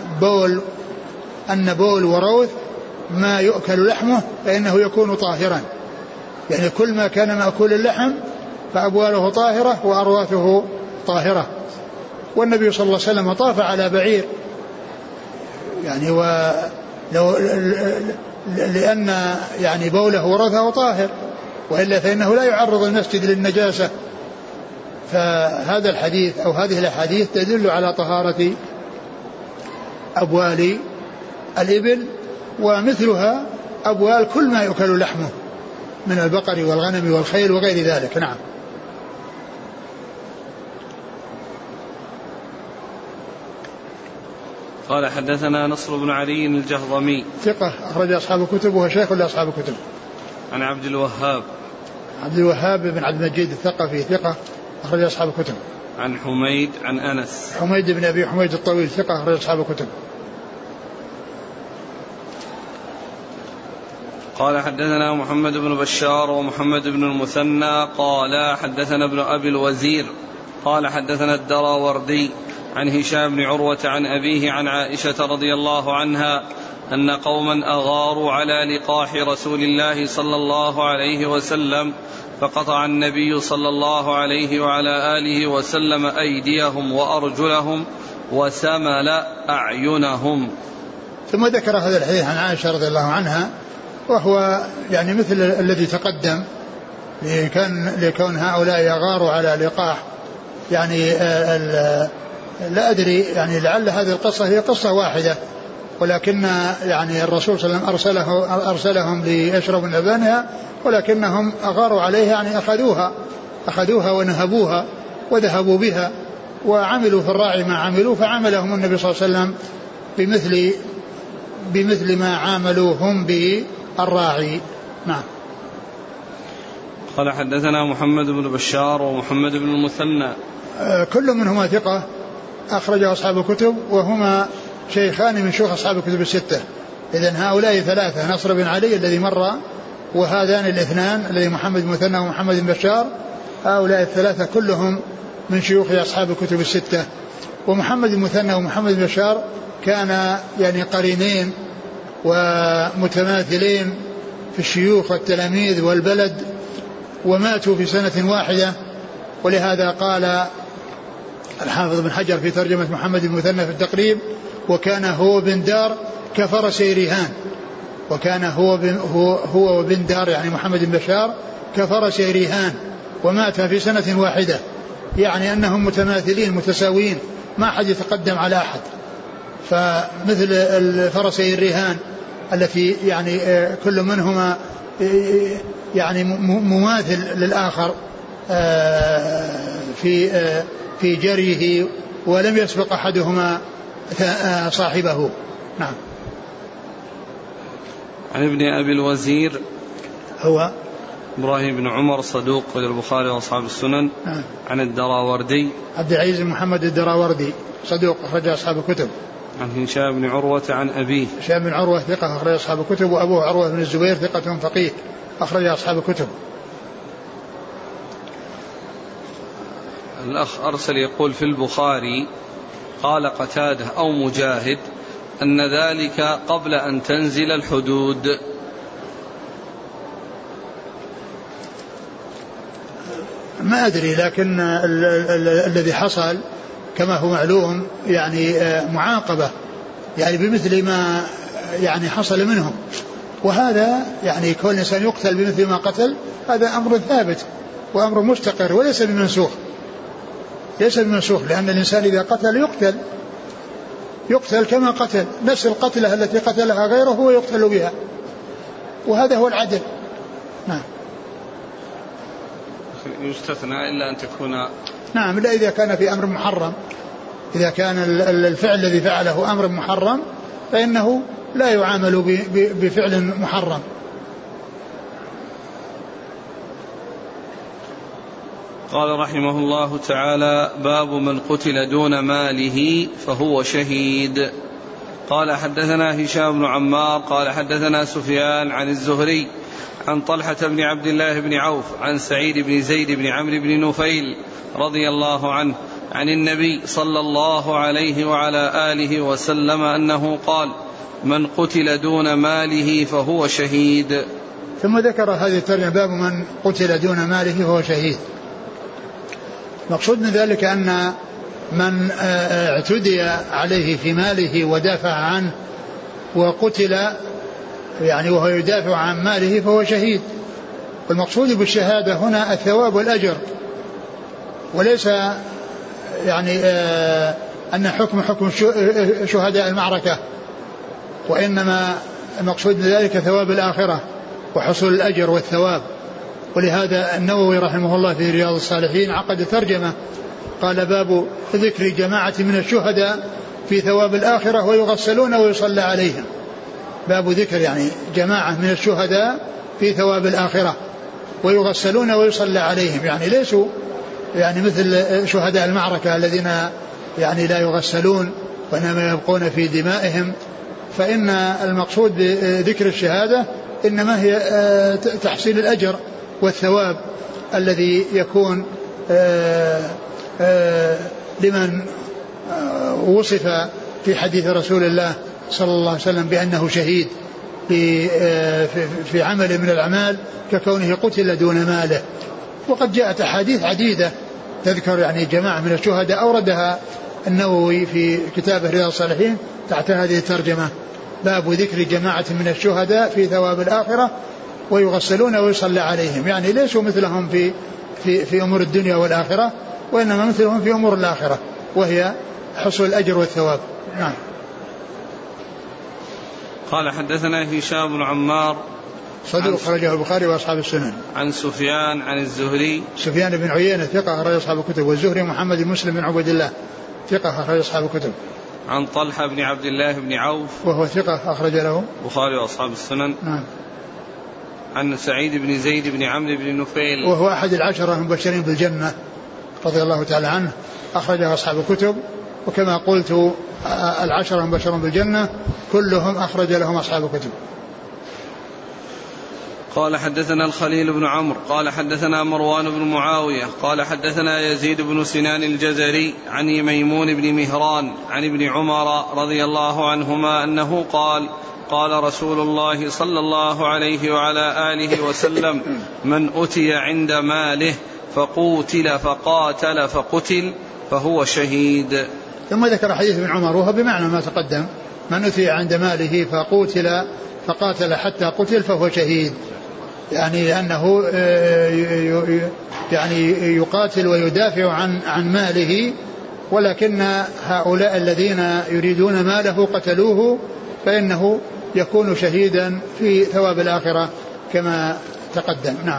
بول وروث ما يؤكل لحمه فإنه يكون طاهرا، يعني كل ما كان مأكول اللحم فأبواله طاهرة وأرواثه طاهرة. والنبي صلى الله عليه وسلم طاف على بعير يعني لأن يعني بوله ورثه طاهر وإلا فإنه لا يعرض المسجد للنجاسة. فهذا الحديث أو هذه الأحاديث تدل على طهارة أبوال الإبل ومثلها أبوال كل ما يؤكل لحمه من البقر والغنم والخيل وغير ذلك. نعم. قال حدثنا نصر بن علي الجهضمي ثقة أخرج أصحاب الكتب وهو شيخ لأصحاب الكتب. عن عبد الوهاب بن عبد المجيد الثقفي ثقة أخرج أصحاب الكتب. عن حميد عن أنس حميد بن أبي حميد الطويل ثقة أخرج أصحاب الكتب. قال حدثنا محمد بن بشار ومحمد بن المثنى قال حدثنا ابن أبي الوزير قال حدثنا الدراوردي عن هشام بن عروة عن أبيه عن عائشة رضي الله عنها أن قوما أغاروا على لقاح رسول الله صلى الله عليه وسلم فقطع النبي صلى الله عليه وعلى آله وسلم أيديهم وأرجلهم وسمل أعينهم. ثم ذكر هذا الحديث عن عائشة رضي الله عنها وهو يعني مثل الذي تقدم لكون هؤلاء يغاروا على لقاح يعني لا أدري يعني لعل هذه القصة هي قصة واحدة ولكن يعني الرسول صلى الله عليه وسلم أرسلهم ليشربوا من لبنها ولكنهم أغاروا عليها يعني أخذوها ونهبوها وذهبوا بها وعملوا في الراعي ما عملوا فعملهم النبي صلى الله عليه وسلم بمثل ما عاملوا هم بالراعي. نعم. قال حدثنا محمد بن بشار ومحمد بن المثنى كل منهما ثقة أخرجه أصحاب الكتب وهما شيخان من شيوخ أصحاب الكتب الستة. إذن هؤلاء ثلاثة نصر بن علي الذي مر وهذان الاثنان الذي محمد بن المثنى ومحمد بن بشار هؤلاء الثلاثة كلهم من شيوخ أصحاب الكتب الستة. ومحمد بن المثنى ومحمد بن بشار كان يعني قرينين ومتماثلين في الشيوخ والتلاميذ والبلد وماتوا في سنة واحدة. ولهذا قال الحافظ بن حجر في ترجمة محمد بن المثنى في التقريب وكان هو بن دار كفرسي ريهان. وكان هو وبن دار يعني محمد بن بشار كفرسي ريهان ومات في سنة واحدة يعني أنهم متماثلين متساويين ما أحد يتقدم على أحد. فمثل الفرسي الرهان التي يعني كل منهما يعني مماثل للآخر في جريه ولم يسبق أحدهما صاحبه. نعم. عن ابن أبي الوزير هو إبراهيم بن عمر صدوق في البخاري وأصحاب السنن. عن الدراوردي عبد العزيز بن محمد الدراوردي صدوق أخرج أصحاب الكتب. عن هشام بن عروة عن أبيه هشام بن عروة ثقة أخرج أصحاب الكتب، وأبوه عروة بن الزبير ثقة فقيه أخرج أصحاب الكتب. الأخ أرسل يقول في البخاري قال قتادة أو مجاهد أن ذلك قبل أن تنزل الحدود. ما أدري، لكن الذي حصل كما هو معلوم يعني معاقبة يعني بمثل ما يعني حصل منهم، وهذا يعني كل إنسان يقتل بمثل ما قتل هذا أمر ثابت وأمر مستقر وليس بمنسوخ، ليس بمنسوخ، لأن الإنسان إذا قتل يقتل كما قتل، نفس القتلة التي قتلها غيره هو يقتل بها، وهذا هو العدل. نعم. يستثنى إلا أن تكون نعم، لا إذا كان في أمر محرم، إذا كان الفعل الذي فعله أمر محرم فإنه لا يعامل بفعل محرم. قال رحمه الله تعالى: باب من قتل دون ماله فهو شهيد. قال حدثنا هشام بن عمار قال حدثنا سفيان عن الزهري عن طلحة بن عبد الله بن عوف عن سعيد بن زيد بن عمرو بن نفيل رضي الله عنه عن النبي صلى الله عليه وعلى آله وسلم أنه قال: من قتل دون ماله فهو شهيد. ثم ذكر هذه الترجمة: باب من قتل دون ماله فهو شهيد. مقصود من ذلك أن من اعتدي عليه في ماله ودافع عنه وقتل يعني وهو يدافع عن ماله فهو شهيد. والمقصود بالشهادة هنا الثواب والأجر، وليس يعني أن حكم شهداء المعركة، وإنما المقصود من ذلك ثواب الآخرة وحصول الأجر والثواب. ولهذا النووي رحمه الله في رياض الصالحين عقد ترجمة قال: باب ذكر جماعة من الشهداء في ثواب الآخرة ويغسلون ويصلى عليهم. باب ذكر يعني جماعة من الشهداء في ثواب الآخرة ويغسلون ويصلى عليهم، يعني ليسوا يعني مثل شهداء المعركة الذين يعني لا يغسلون وإنما يبقون في دمائهم. فإن المقصود بذكر الشهادة إنما هي تحصيل الأجر والثواب الذي يكون لمن وصف في حديث رسول الله صلى الله عليه وسلم بأنه شهيد في عمل من الأعمال ككونه قتل دون ماله. وقد جاءت أحاديث عديدة تذكر يعني جماعة من الشهداء أوردها النووي في كتابه رياض الصالحين تحت هذه الترجمة: باب ذكر جماعة من الشهداء في ثواب الآخرة ويغسلون ويصلى عليهم، يعني ليسوا مثلهم في أمور الدنيا والآخرة، وإنما مثلهم في أمور الآخرة وهي حصول الأجر والثواب. نعم. قال حدثنا هشام بن عمار صدوق أخرجه البخاري وأصحاب السنن. عن سفيان عن الزهري سفيان بن عيينة ثقة أخرج أصحاب الكتب، والزهري محمد بن مسلم بن عبد الله ثقة أخرج أصحاب الكتب. عن طلحة بن عبد الله بن عوف وهو ثقة أخرج له البخاري وأصحاب السنن. نعم. عن سعيد بن زيد بن عمرو بن نفيل وهو أحد العشرة المبشرين بالجنة رضي الله تعالى عنه أخرجه أصحاب الكتب، وكما قلت العشرة المبشرون بالجنة كلهم أخرج لهم أصحاب الكتب. قال حدثنا الخليل بن عمرو قال حدثنا مروان بن معاوية قال حدثنا يزيد بن سنان الجزري عن ميمون بن مهران عن ابن عمر رضي الله عنهما أنه قال: قال رسول الله صلى الله عليه وعلى آله وسلم: من أتي عند ماله فقوتل فقاتل فقتل فهو شهيد. ثم ذكر حديث ابن عمر وهو بمعنى ما تقدم: من أتي عند ماله فقوتل فقاتل حتى قتل فهو شهيد، يعني أنه يعني يقاتل ويدافع عن ماله ولكن هؤلاء الذين يريدون ماله قتلوه فإنه يكون شهيدا في ثواب الآخرة كما تقدم. نعم.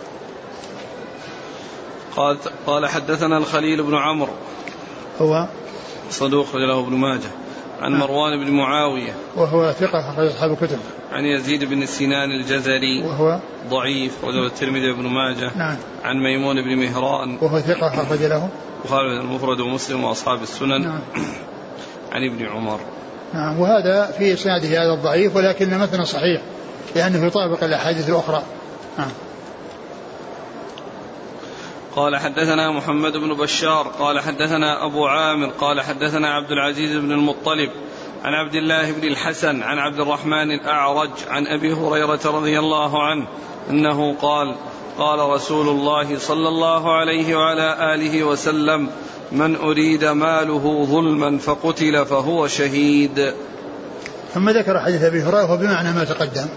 قال حدثنا الخليل بن عمرو هو صدوق له ابن ماجه عن مروان بن معاوية وهو ثقة أخرج أصحاب الكتب. عن يزيد بن سنان الجزري وهو ضعيف وله الترمذي وابن ماجه. نعم. عن ميمون بن مهران وهو ثقة أخرج له البخاري المفرد ومسلم وأصحاب السنن. نعم. عن ابن عمر. نعم. وهذا في إسناده هذا الضعيف ولكن مثلا صحيح لأنه يطابق الأحاديث الأخرى. نعم. قال حدثنا محمد بن بشار قال حدثنا أبو عامر قال حدثنا عبد العزيز بن المطلب عن عبد الله بن الحسن عن عبد الرحمن الأعرج عن أبي هريرة رضي الله عنه أنه قال قال رسول الله صلى الله عليه وعلى آله وسلم من أريد ماله ظلما فقتل فهو شهيد. ثم ذكر حديث أبي هريرة وبمعنى ما تقدم.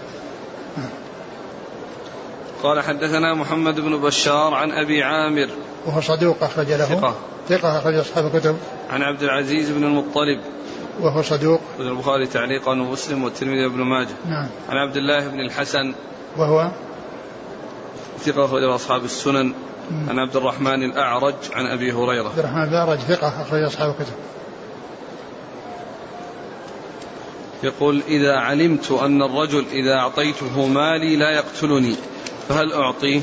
قال حدثنا محمد بن بشار عن أبي عامر وهو صدوق أخرج له ثقة أخرج أصحاب الكتب. عن عبد العزيز بن المطلب وهو صدوق البخاري تعليقا ومسلم والترمذي وابن ماجه. نعم. عن عبد الله بن الحسن وهو ثقة أخرج أصحاب السنن. عن عبد الرحمن الأعرج عن أبي هريرة. عبد الرحمن الأعرج ثقة أخرج أصحاب الكتب. يقول إذا علمت أن الرجل إذا أعطيته مالي لا يقتلني فهل أعطيه؟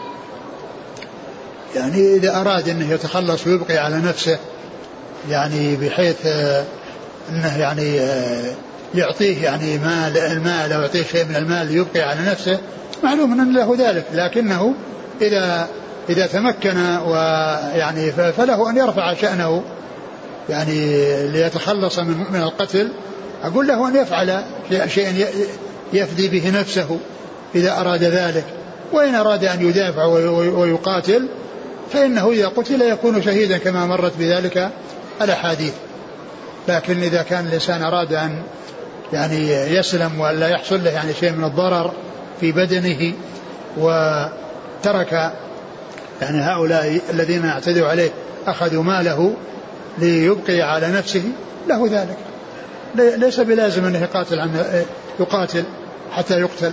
يعني إذا أراد أنه يتخلص ويبقي على نفسه يعني بحيث أنه يعني يعطيه يعني المال أو يعطيه شيء من المال ليبقي على نفسه معلوم أن له ذلك، لكنه إذا تمكن ويعني فله أن يرفع شأنه يعني ليتخلص من القتل. أقول له أن يفعل شيئا يفدي به نفسه إذا أراد ذلك، وإن أراد أن يدافع ويقاتل فإنه إذا قتل يكون شهيدا كما مرت بذلك الأحاديث. لكن إذا كان الإنسان أراد أن يعني يسلم ولا يحصل له يعني شيء من الضرر في بدنه وترك يعني هؤلاء الذين اعتدوا عليه أخذوا ماله ليبقي على نفسه له ذلك، ليس بلازم أنه يقاتل حتى يقتل.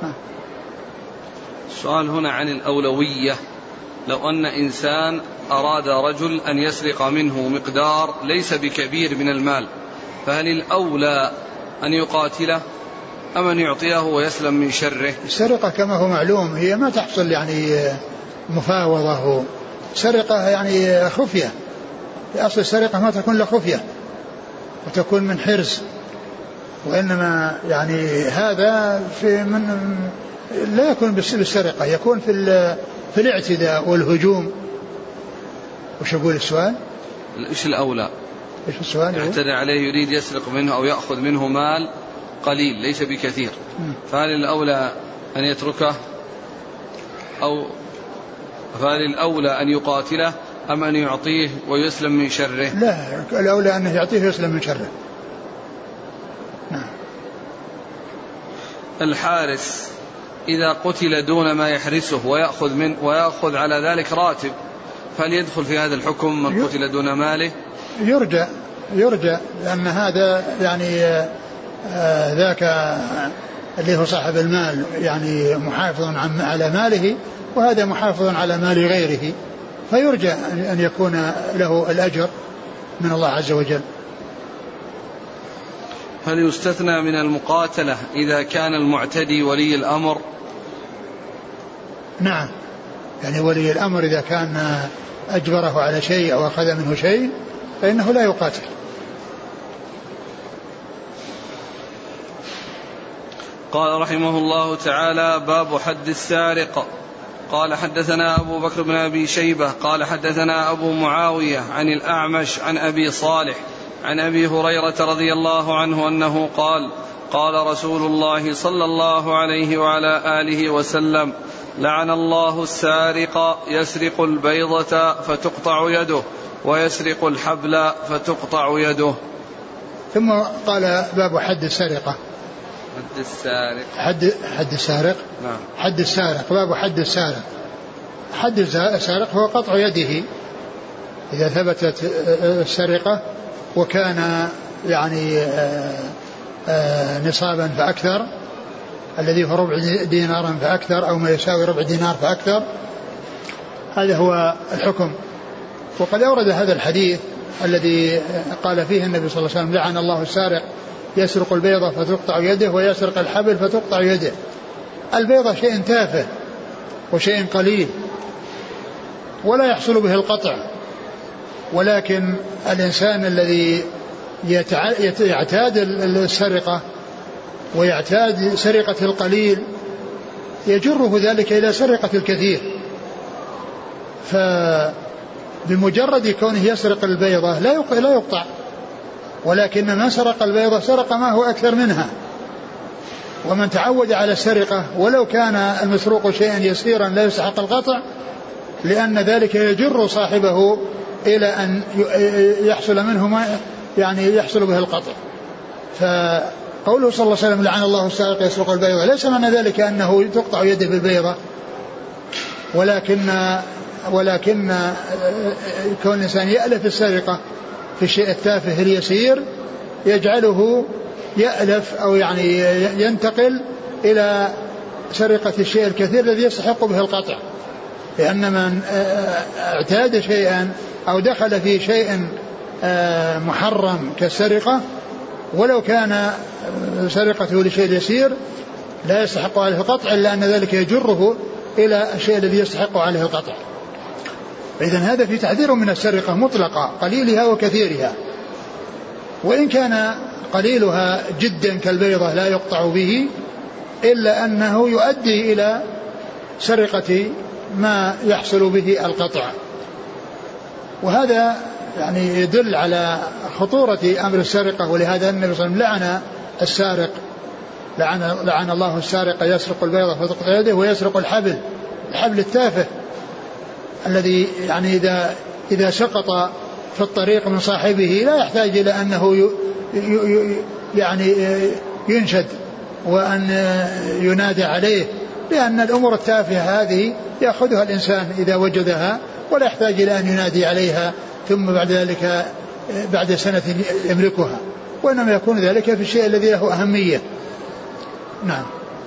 السؤال هنا عن الأولوية. لو أن إنسان أراد رجل أن يسرق منه مقدار ليس بكبير من المال فهل الأولى أن يقاتله أم أن يعطيه ويسلم من شره؟ السرقة كما هو معلوم هي ما تحصل يعني مفاوضة، سرقة يعني خفية، في أصل السرقة ما تكون لخفية وتكون من حرص، وإنما يعني هذا لا يكون بالسرقة، يكون في الاعتداء والهجوم. وش أقول السؤال؟ إيش الأولى؟ إيش السؤال؟ يعتدى عليه يريد يسرق منه أو يأخذ منه مال قليل ليس بكثير، فهل الأولى أن يتركه أو فهل الأولى أن يقاتله أم أن يعطيه ويسلم من شره؟ لا، الأولى أنه يعطيه ويسلم من شره. نعم. الحارس إذا قتل دون ما يحرسه ويأخذ على ذلك راتب فهل يدخل في هذا الحكم من قتل دون ماله؟ يرجى لأن هذا يعني ذاك اللي هو صاحب المال يعني محافظ على ماله، وهذا محافظ على مال غيره، فيرجى أن يكون له الأجر من الله عز وجل. هل يستثنى من المقاتلة إذا كان المعتدي ولي الأمر؟ نعم، يعني ولي الأمر إذا كان أجبره على شيء أو أخذ منه شيء فإنه لا يقاتل. قال رحمه الله تعالى: باب حد السارق. قال حدثنا أبو بكر بن أبي شيبة قال حدثنا أبو معاوية عن الأعمش عن أبي صالح عن أبي هريرة رضي الله عنه أنه قال: قال رسول الله صلى الله عليه وعلى آله وسلم: لعن الله السارق يسرق البيضة فتقطع يده ويسرق الحبل فتقطع يده. ثم قال: باب حد السرقة. حد السارق. حد السارق. نعم. حد السارق. باب حد السارق. حد السارق هو قطع يده إذا ثبتت السرقة وكان يعني نصابا فأكثر، الذي هو ربع دينارا فأكثر أو ما يساوي ربع دينار فأكثر، هذا هو الحكم. وقد أورد هذا الحديث الذي قال فيه النبي صلى الله عليه وسلم: لعن الله السارق يسرق البيضة فتقطع يده ويسرق الحبل فتقطع يده. البيضة شيء تافه وشيء قليل ولا يحصل به القطع، ولكن الإنسان الذي يعتاد السرقة ويعتاد سرقة القليل يجره ذلك إلى سرقة الكثير، فبمجرد كونه يسرق البيضة لا يقطع، ولكن من سرق البيضة سرق ما هو أكثر منها. ومن تعود على السرقة ولو كان المسروق شيئا يسيرا لا يستحق القطع، لأن ذلك يجر صاحبه إلى أن يحصل منه ما يعني يحصل به القطع. فقوله صلى الله عليه وسلم: لعن الله السارق يسرق البيضة، ليس معنى ذلك أنه تقطع يده بالبيضة، ولكن كون الإنسان يألف السرقة في الشيء التافه اليسير يجعله يألف أو يعني ينتقل إلى سرقة الشيء الكثير الذي يستحق به القطع. لأن من اعتاد شيئا أو دخل في شيء محرم كالسرقة ولو كان سرقته لشيء يسير لا يستحق عليه القطع، إلا أن ذلك يجره إلى الشيء الذي يستحق عليه القطع. إذن هذا في تحذير من السرقة مطلقة قليلها وكثيرها، وإن كان قليلها جدا كالبيضة لا يقطع به، إلا أنه يؤدي إلى سرقة ما يحصل به القطع. وهذا يعني يدل على خطورة أمر السرقة. ولهذا النبي صلى الله عليه وسلم لعن السارق، لعن الله السارق يسرق البيضة فتقطع يده ويسرق الحبل التافه الذي يعني إذا سقط في الطريق من صاحبه لا يحتاج إلى أنه يعني ينشد وأن ينادى عليه، لأن الأمور التافهة هذه يأخذها الإنسان إذا وجدها ولا يحتاج إلى أن ينادي عليها ثم بعد ذلك بعد سنة يملكها، وإنما يكون ذلك في الشيء الذي له أهمية. نعم.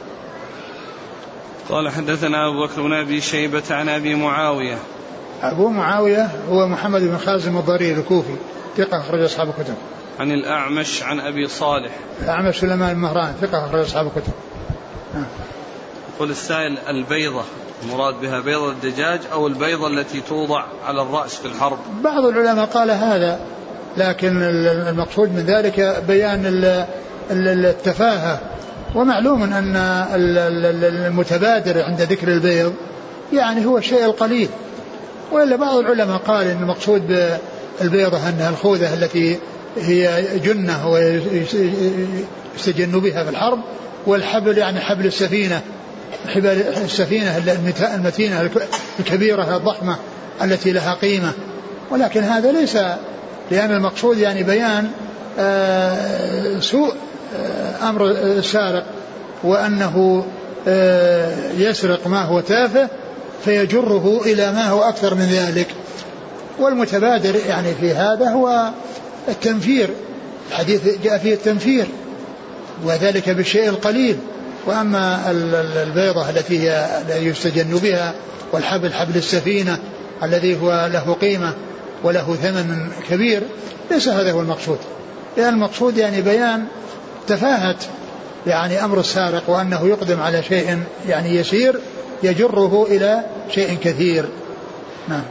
قال: حدثنا أبو بكر بن أبي شيبة عن أبي معاوية. أبو معاوية هو محمد بن خازم الضرير الكوفي، ثقة أخرج أصحاب الكتب. عن الأعمش عن أبي صالح. الأعمش سليمان المهران، ثقة أخرج أصحاب الكتب. قل السائل: البيضة مراد بها بيضة الدجاج أو البيضة التي توضع على الرأس في الحرب؟ بعض العلماء قال هذا، لكن المقصود من ذلك بيان التفاهة. ومعلوم أن المتبادر عند ذكر البيض يعني هو الشيء القليل، وإلا بعض العلماء قال إن المقصود بالبيضة أنها الخوذة التي هي جنة ويستجن بها في الحرب، والحبل يعني حبل السفينة، السفينة المتينة الكبيرة الضخمة التي لها قيمة. ولكن هذا ليس، لأن المقصود يعني بيان سوء أمر السارق، وأنه يسرق ما هو تافه فيجره إلى ما هو أكثر من ذلك. والمتبادر يعني في هذا هو التنفير، الحديث جاء فيه التنفير وذلك بالشيء القليل. وأما البيضة التي هي يستجن بها والحبل حبل السفينة الذي هو له قيمة وله ثمن كبير ليس هذا هو المقصود، لأن المقصود يعني بيان تفاهة يعني أمر السارق، وأنه يقدم على شيء يعني يسير يجره إلى شيء كثير. نعم.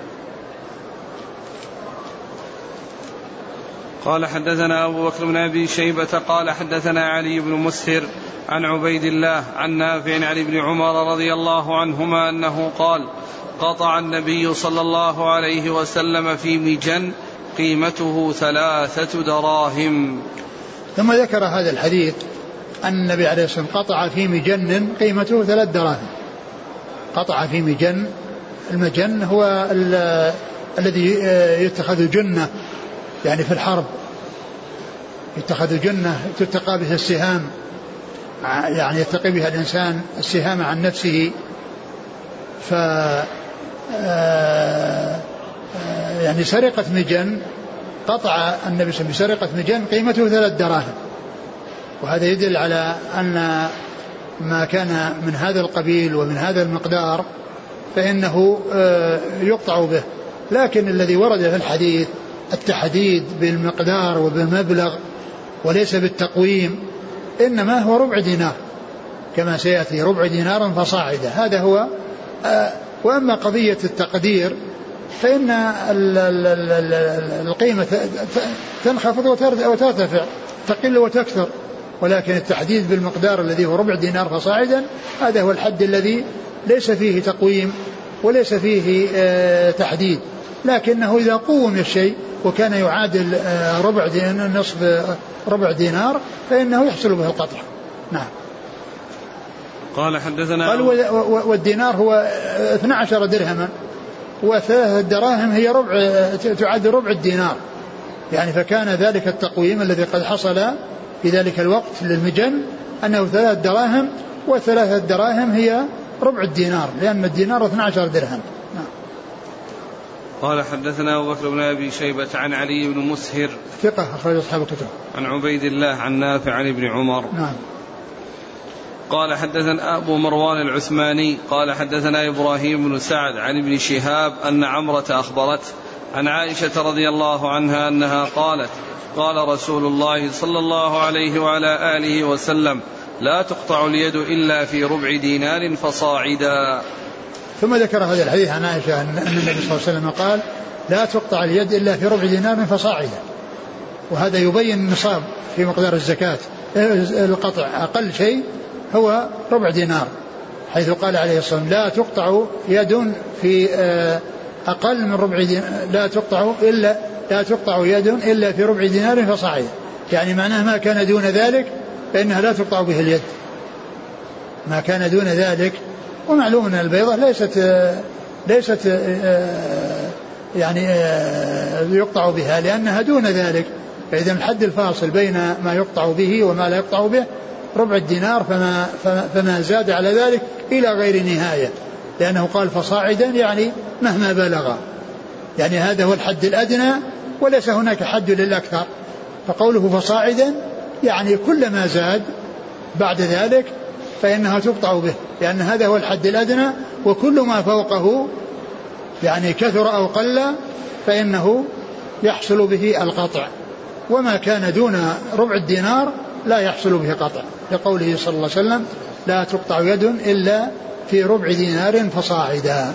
قال: حدثنا أبو بكر بن أبي شيبة قال: حدثنا علي بن مسهر عن عبيد الله عن نافع عن ابن عمر رضي الله عنهما أنه قال: قطع النبي صلى الله عليه وسلم في مجن قيمته 3 دراهم. ثم ذكر هذا الحديث أن النبي عليه الصلاة والسلام قطع في مجن قيمته 3 دراهم. قطع في مجن، المجن هو الذي يتخذ جنة يعني في الحرب، يتخذ جنة تتقى بها السهام، يعني يتقي بها الإنسان السهام عن نفسه، يعني سرقة مجن، قطع النبي صلى الله عليه وسلم بسرقة مجن قيمته 3 دراهم، وهذا يدل على أن ما كان من هذا القبيل ومن هذا المقدار فإنه يقطع به. لكن الذي ورد في الحديث التحديد بالمقدار وبالمبلغ وليس بالتقويم، إنما هو ربع دينار كما سيأتي، ربع دينار فصاعدا، هذا هو. وأما قضية التقدير فإن القيمة تنخفض وترتفع، تقل وتكثر، ولكن التحديد بالمقدار الذي هو ربع دينار فصاعدا هذا هو الحد الذي ليس فيه تقويم وليس فيه تحديد، لكنه إذا قوم الشيء وكان يعادل نصف ربع دينار فإنه يحصل به القطع. نعم. قال حدثنا قال والدينار هو 12 درهما، و3 دراهم هي تعادل ربع الدينار، يعني فكان ذلك التقويم الذي قد حصل في ذلك الوقت للمجن أنه 3 دراهم، و3 دراهم هي ربع الدينار، لأن الدينار 12 درهم. نعم. قال حدثنا أبو بكر بن أبي شيبة عن علي بن مسهر ثقة أخرج أصحاب الكتب، عن عبيد الله عن نافع عن ابن عمر. نعم. قال حدثنا أبو مروان العثماني قال حدثنا إبراهيم بن سعد عن ابن شهاب أن عمرة أخبرت عن عائشة رضي الله عنها أنها قالت قال رسول الله صلى الله عليه وعلى آله وسلم لا تقطع اليد إلا في ربع دينار فصاعدا. ثم ذكر هذا الحديث عن عائشة أن النبي صلى الله عليه وسلم قال لا تقطع اليد إلا في ربع دينار فصاعدا، وهذا يبين النصاب في مقدار الزكاة. القطع أقل شيء هو ربع دينار، حيث قال عليه الصلاة والسلام لا تقطع يد في أقل من ربع دينار، لا تقطع يد إلا في ربع دينار فصاعدا، يعني معناه ما كان دون ذلك فإنها لا تقطع به اليد، ما كان دون ذلك. ومعلوم أن البيضة ليست يعني يقطع بها لأنها دون ذلك، فإذا الحد الفاصل بين ما يقطع به وما لا يقطع به ربع الدينار، فما زاد على ذلك إلى غير نهاية، لأنه قال فصاعدا يعني مهما بلغ، يعني هذا هو الحد الأدنى وليس هناك حد للأكثر، فقوله فصاعدا يعني كل ما زاد بعد ذلك فإنها تقطع به، لأن هذا هو الحد الأدنى، وكل ما فوقه يعني كثر أو قل فإنه يحصل به القطع، وما كان دون ربع الدينار لا يحصل به قطع، لقوله صلى الله عليه وسلم لا تقطع يد إلا في ربع دينار فصاعدا.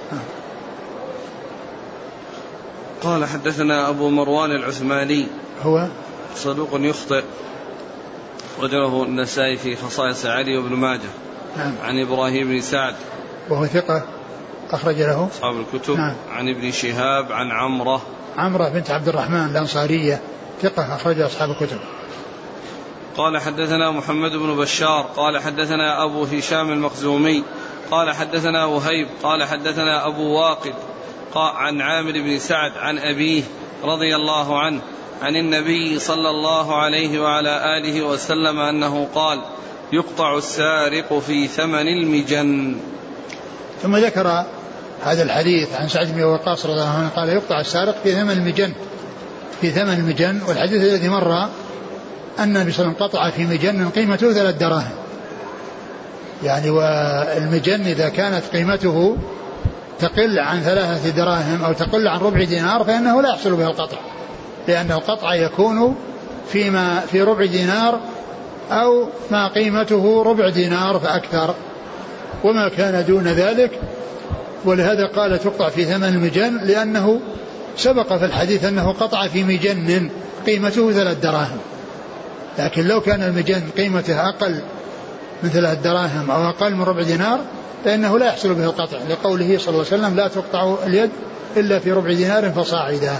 قال حدثنا أبو مروان العثماني هو صدوق يخطئ، رجله النسائي في خصائص علي وابن ماجه. نعم. عن إبراهيم بن سعد وهو ثقة أخرج له أصحاب الكتب. نعم. عن ابن شهاب عن عمرة بنت عبد الرحمن الأنصارية ثقة أخرج أصحاب الكتب. قال حدثنا محمد بن بشار قال حدثنا أبو هشام المخزومي قال حدثنا وهيب قال حدثنا أبو واقد عن عامر بن سعد عن أبيه رضي الله عنه عن النبي صلى الله عليه وعلى آله وسلم أنه قال يقطع السارق في ثمن المجن. ثم ذكر هذا الحديث عن سعد بن وقاص رضي الله عنه قال يقطع السارق في ثمن المجن. والحديث الذي مر أن النبي صلى الله عليه وسلم قطع في مجن قيمته 3 دراهم، يعني والمجن إذا كانت قيمته تقل عن 3 دراهم أو تقل عن ربع دينار فإنه لا يحصل به القطع، لأن القطع يكون في ربع دينار أو ما قيمته ربع دينار فأكثر، وما كان دون ذلك. ولهذا قال تقطع في ثمن المجن، لأنه سبق في الحديث أنه قطع في مجن قيمته 3 دراهم، لكن لو كان المجن قيمته أقل من 3 دراهم أو أقل من ربع دينار فإنه لا يحصل به القطع، لقوله صلى الله عليه وسلم لا تقطع اليد إلا في ربع دينار فصاعدا.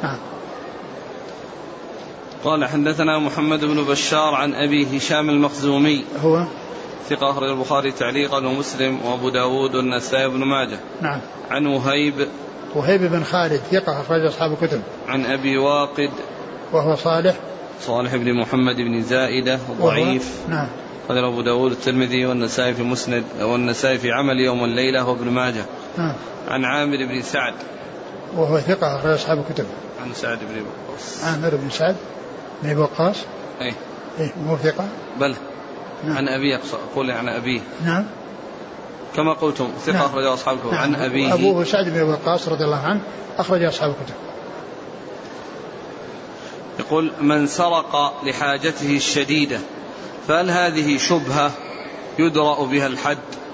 قال حدثنا محمد بن بشار عن أبي هشام المخزومي هو ثقة أخرج البخاري تعليقا ومسلم وأبو داود والنسائي بن ماجه. نعم. عن وهيب بن خالد ثقة أخرج أصحاب الكتب. عن أبي واقد وهو صالح بن محمد بن زائدة ضعيف. نعم. قال أبو داود الترمذي والنسائي في مسند والنسائي في عمل يوم الليلة وابن ماجه. نعم. عن عامر بن سعد وهو ثقة أخرج أصحاب الكتب. عن سعد بن وقاص. عامر بن سعد بن وقاص. إيه مو ثقة. بل نعم. عن أبيه أقول عن أبيه. نعم. كما قلتم ثقة نعم. أخرج أصحاب الكتب. نعم. عن أبيه. أبوه سعد بن وقاص رضي الله عنه أخرج أصحاب الكتب. يقول من سرق لحاجته الشديدة فهل هذه شبهة يدرأ بها الحد؟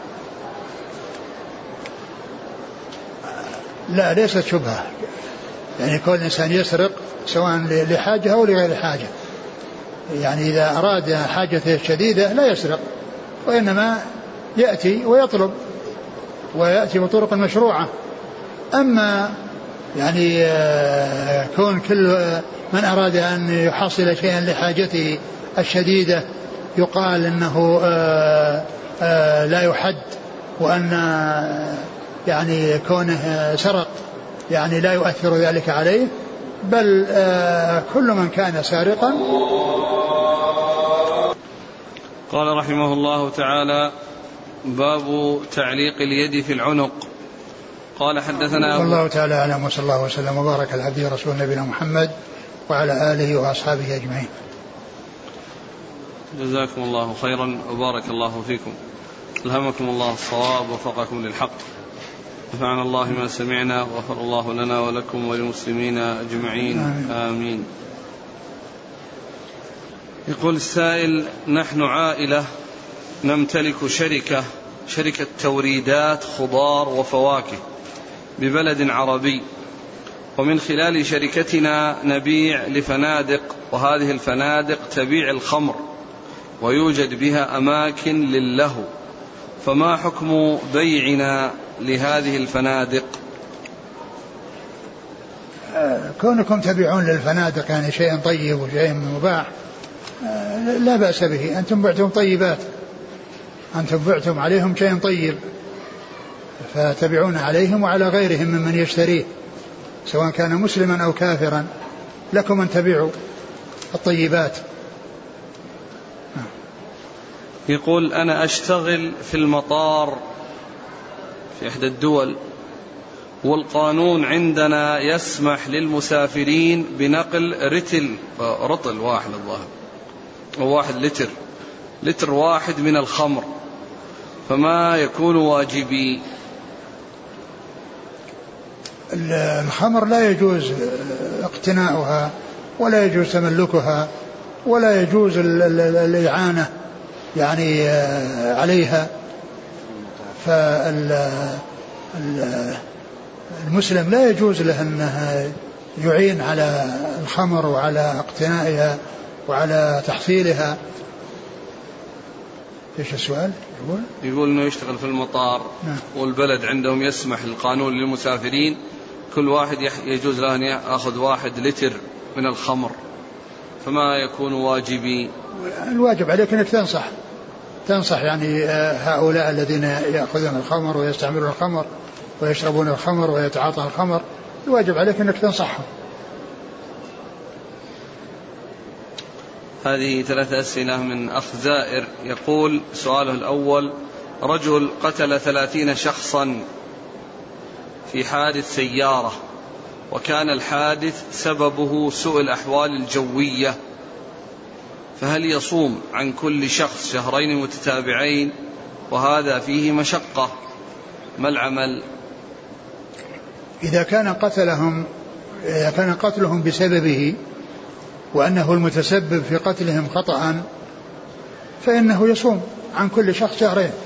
لا ليست شبهة، يعني كل إنسان يسرق سواء لحاجة أو لغير حاجة، يعني إذا أراد حاجته الشديدة لا يسرق، وإنما يأتي ويطلب ويأتي بطرق مشروعة. أما يعني كون كل من أراد أن يحصل شيئا لحاجته الشديدة يقال إنه لا يحد، وأن يعني كونه سرق يعني لا يؤثر ذلك عليه، بل كل من كان سارقا. قال رحمه الله تعالى: باب تعليق اليد في العنق. قال حدثنا والله تعالى أعلم، وصلى الله وسلم وبارك على عبده ورسوله نبينا محمد وعلى آله وأصحابه أجمعين. جزاكم الله خيرا وبارك الله فيكم، ألهمكم الله الصواب ووفقكم للحق، نفعنا الله ما سمعنا وغفر الله لنا ولكم وللمسلمين أجمعين آمين. يقول السائل: نحن عائلة نمتلك شركة توريدات خضار وفواكه ببلد عربي، ومن خلال شركتنا نبيع لفنادق، وهذه الفنادق تبيع الخمر ويوجد بها أماكن للهو، فما حكم بيعنا لهذه الفنادق؟ كونكم تبيعون للفنادق يعني شيء طيب وشيء مباح لا بأس به، أنتم بعتم طيبات، أنتم بعتم عليهم شيء طيب فتبيعون عليهم وعلى غيرهم ممن يشتريه سواء كان مسلما أو كافرا، لكم أن تبيعوا الطيبات. يقول: أنا أشتغل في المطار في إحدى الدول، والقانون عندنا يسمح للمسافرين بنقل رطل واحد، الظاهر أو 1 لتر واحد من الخمر، فما يكون واجبي؟ الخمر لا يجوز اقتناؤها ولا يجوز تملكها ولا يجوز الإعانة يعني عليها، فالمسلم لا يجوز له أنه يعين على الخمر وعلى اقتنائها وعلى تحصيلها. ايش السؤال؟ يقول انه يشتغل في المطار والبلد عندهم يسمح القانون للمسافرين كل واحد يجوز له ان ياخذ 1 لتر من الخمر، فما يكون واجبي؟ الواجب عليك انك تنصح يعني هؤلاء الذين ياخذون الخمر ويستعملون الخمر ويشربون الخمر ويتعاطون الخمر، الواجب عليك انك تنصحهم. هذه 3 أسئلة من أخ زائر. يقول سؤاله الأول: رجل قتل 30 شخصا في حادث سيارة، وكان الحادث سببه سوء الأحوال الجوية، فهل يصوم عن كل شخص 2 شهرين متتابعين وهذا فيه مشقة؟ ما العمل؟ إذا كان قتلهم بسببه وأنه المتسبب في قتلهم خطأ فإنه يصوم عن كل شخص 2 شهرين،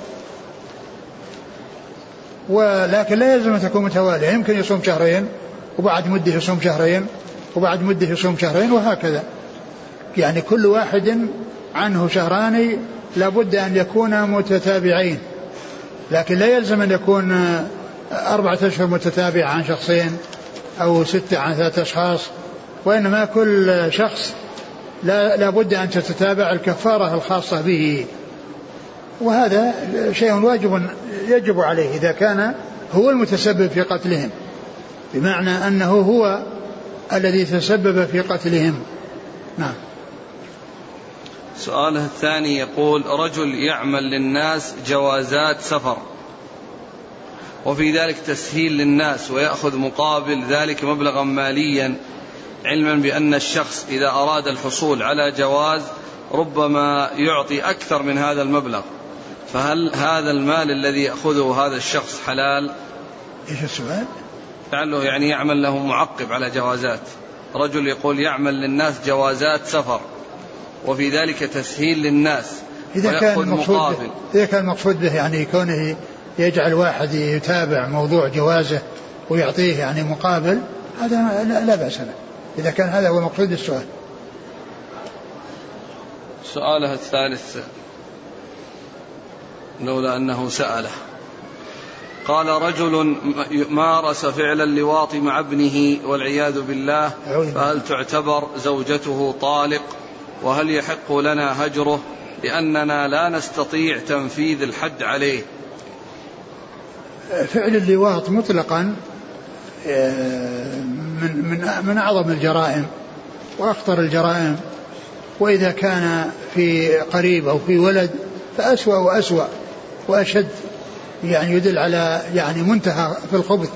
ولكن لا يلزم أن تكون متوالية، يمكن يصوم 2 شهرين وبعد مده يصوم 2 شهرين وبعد مده يصوم 2 شهرين وهكذا، يعني كل واحد عنه 2 شهران لابد أن يكون متتابعين، لكن لا يلزم أن يكون 4 أشهر متتابعة عن شخصين أو 6 عن 3 أشخاص، وإنما كل شخص لابد أن تتتابع الكفارة الخاصة به، وهذا شيء يجب عليه إذا كان هو المتسبب في قتلهم، بمعنى أنه هو الذي تسبب في قتلهم. نعم. سؤاله الثاني يقول: رجل يعمل للناس جوازات سفر، وفي ذلك تسهيل للناس ويأخذ مقابل ذلك مبلغا ماليا، علما بأن الشخص إذا أراد الحصول على جواز ربما يعطي أكثر من هذا المبلغ، فهل هذا المال الذي يأخذه هذا الشخص حلال؟ إيش السؤال؟ لعله يعني يعمل له معقب على جوازات، رجل يقول يعمل للناس جوازات سفر وفي ذلك تسهيل للناس ويأخذ مقابل. إذا كان المقصود به يعني كونه يجعل واحد يتابع موضوع جوازه ويعطيه يعني مقابل، هذا لا بأس به إذا كان هذا هو المقصود السؤال. سؤاله الثالث لولا أنه سأله، قال رجل مارس فعل اللواط مع ابنه والعياذ بالله، فهل تعتبر زوجته طالق؟ وهل يحق لنا هجره لأننا لا نستطيع تنفيذ الحد عليه؟ فعل اللواط مطلقا من أعظم الجرائم وأخطر الجرائم، وإذا كان في قريب أو في ولد فأسوأ وأسوأ وأشد، يعني يدل على يعني منتهى في الخبث.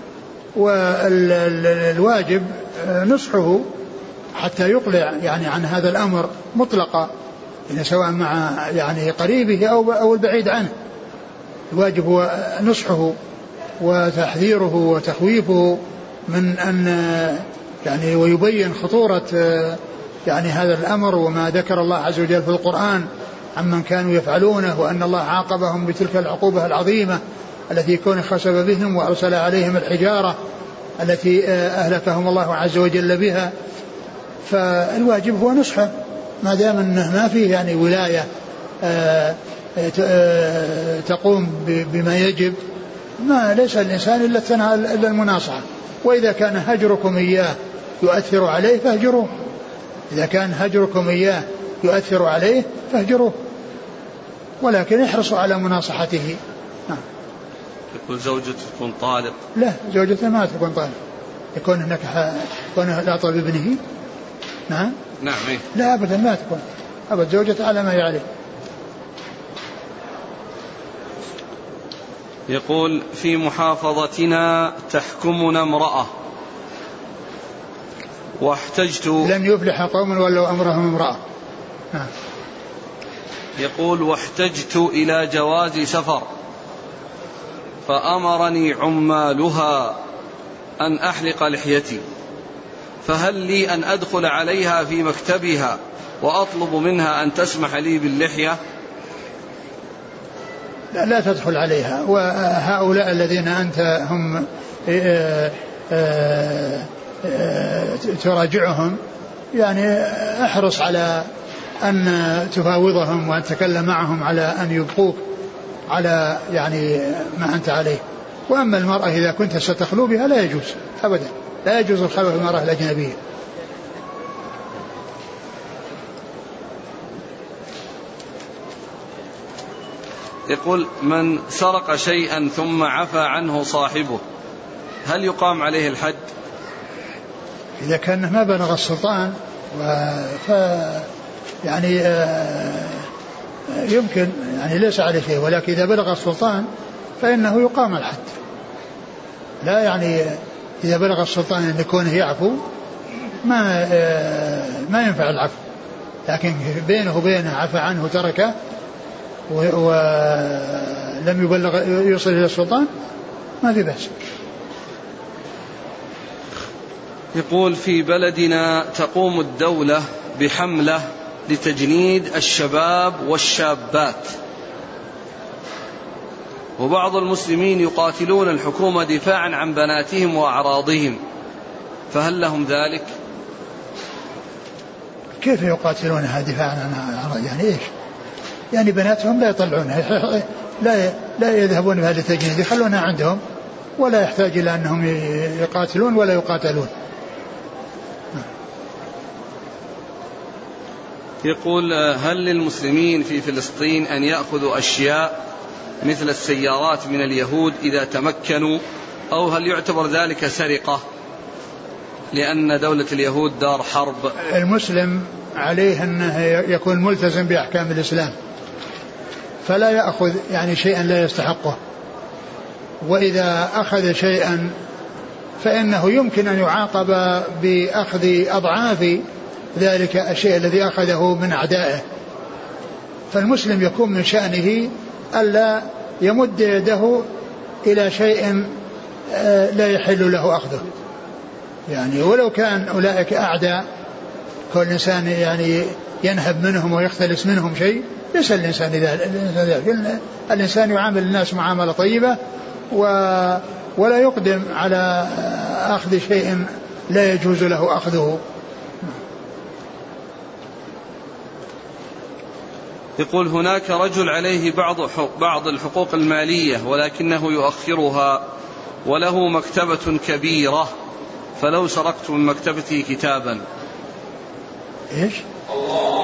والواجب نصحه حتى يقلع يعني عن هذا الأمر مطلقا، يعني سواء مع يعني قريبه أو البعيد عنه. الواجب هو نصحه وتحذيره وتخويفه من أن يعني ويبين خطورة يعني هذا الأمر وما ذكر الله عز وجل في القرآن عمن كانوا يفعلونه، وأن الله عاقبهم بتلك العقوبة العظيمة التي يكون خسف بهم وأرسل عليهم الحجارة التي أهلكهم الله عز وجل بها. فالواجب هو نصحه ما دام أنه ما فيه يعني ولاية تقوم بما يجب، ما ليس الإنسان إلا المناصحة. وإذا كان هجركم إياه يؤثر عليه فاهجروه، إذا كان هجركم إياه يؤثر عليه فاهجروه، ولكن احرصوا على مناصحته. يقول زوجته تكون طالق؟ لا، زوجته ما تكون طالق، يكون هناك كونه لا طلب ابنه. نعم إيه؟ لا أبدا ما تكون أبدا، زوجته على ما يعلم. يقول في محافظتنا تحكمنا امرأة واحتجت، لن يفلح قوم ولو أمرهم امرأة. يقول واحتجت إلى جواز سفر فأمرني عمالها أن أحلق لحيتي، فهل لي أن أدخل عليها في مكتبها وأطلب منها أن تسمح لي باللحية؟ لا تدخل عليها، وهؤلاء الذين أنت هم تراجعهم يعني احرص على أن تفاوضهم وأن تتكلم معهم على أن يبقوك على يعني ما أنت عليه. وأما المرأة إذا كنت ستخلو بها لا يجوز أبدا، لا يجوز الخلوة بالمرأة الأجنبية. يقول من سرق شيئا ثم عفى عنه صاحبه هل يقام عليه الحد؟ إذا كان ما بلغ السلطان يعني يمكن يعني ليس عليه شيء، ولكن إذا بلغ السلطان فإنه يقام الحد. لا يعني إذا بلغ السلطان أن يكون يعفو ما ينفع العفو، لكن بينه وبينه عفى عنه وتركه ولم يوصل إلى السلطان ما في بأس. يقول في بلدنا تقوم الدولة بحملة لتجنيد الشباب والشابات، وبعض المسلمين يقاتلون الحكومة دفاعا عن بناتهم وأعراضهم، فهل لهم ذلك؟ كيف يقاتلونها دفاعا عن أعراض؟ يعني إيش؟ يعني بناتهم لا يطلعونها، لا يذهبون بها للتجنيد، يخلونها عندهم ولا يحتاج إلى أنهم يقاتلون ولا يقاتلون. يقول هل للمسلمين في فلسطين أن يأخذوا أشياء مثل السيارات من اليهود إذا تمكنوا، أو هل يعتبر ذلك سرقة لأن دولة اليهود دار حرب؟ المسلم عليه أنه يكون ملتزم بأحكام الإسلام، فلا يأخذ يعني شيئا لا يستحقه، وإذا أخذ شيئا فإنه يمكن أن يعاقب بأخذ أضعاف ذلك الشيء الذي أخذه من أعدائه. فالمسلم يكون من شأنه ألا يمد يده إلى شيء لا يحل له أخذه، يعني ولو كان أولئك أعداء كل إنسان يعني ينهب منهم ويختلس منهم شيء، ليس الإنسان ذلك. الإنسان يعامل الناس معاملة طيبة ولا يقدم على أخذ شيء لا يجوز له أخذه. يقول هناك رجل عليه بعض الحقوق المالية ولكنه يؤخرها وله مكتبة كبيرة، فلو سرقت من مكتبته كتابا. إيش؟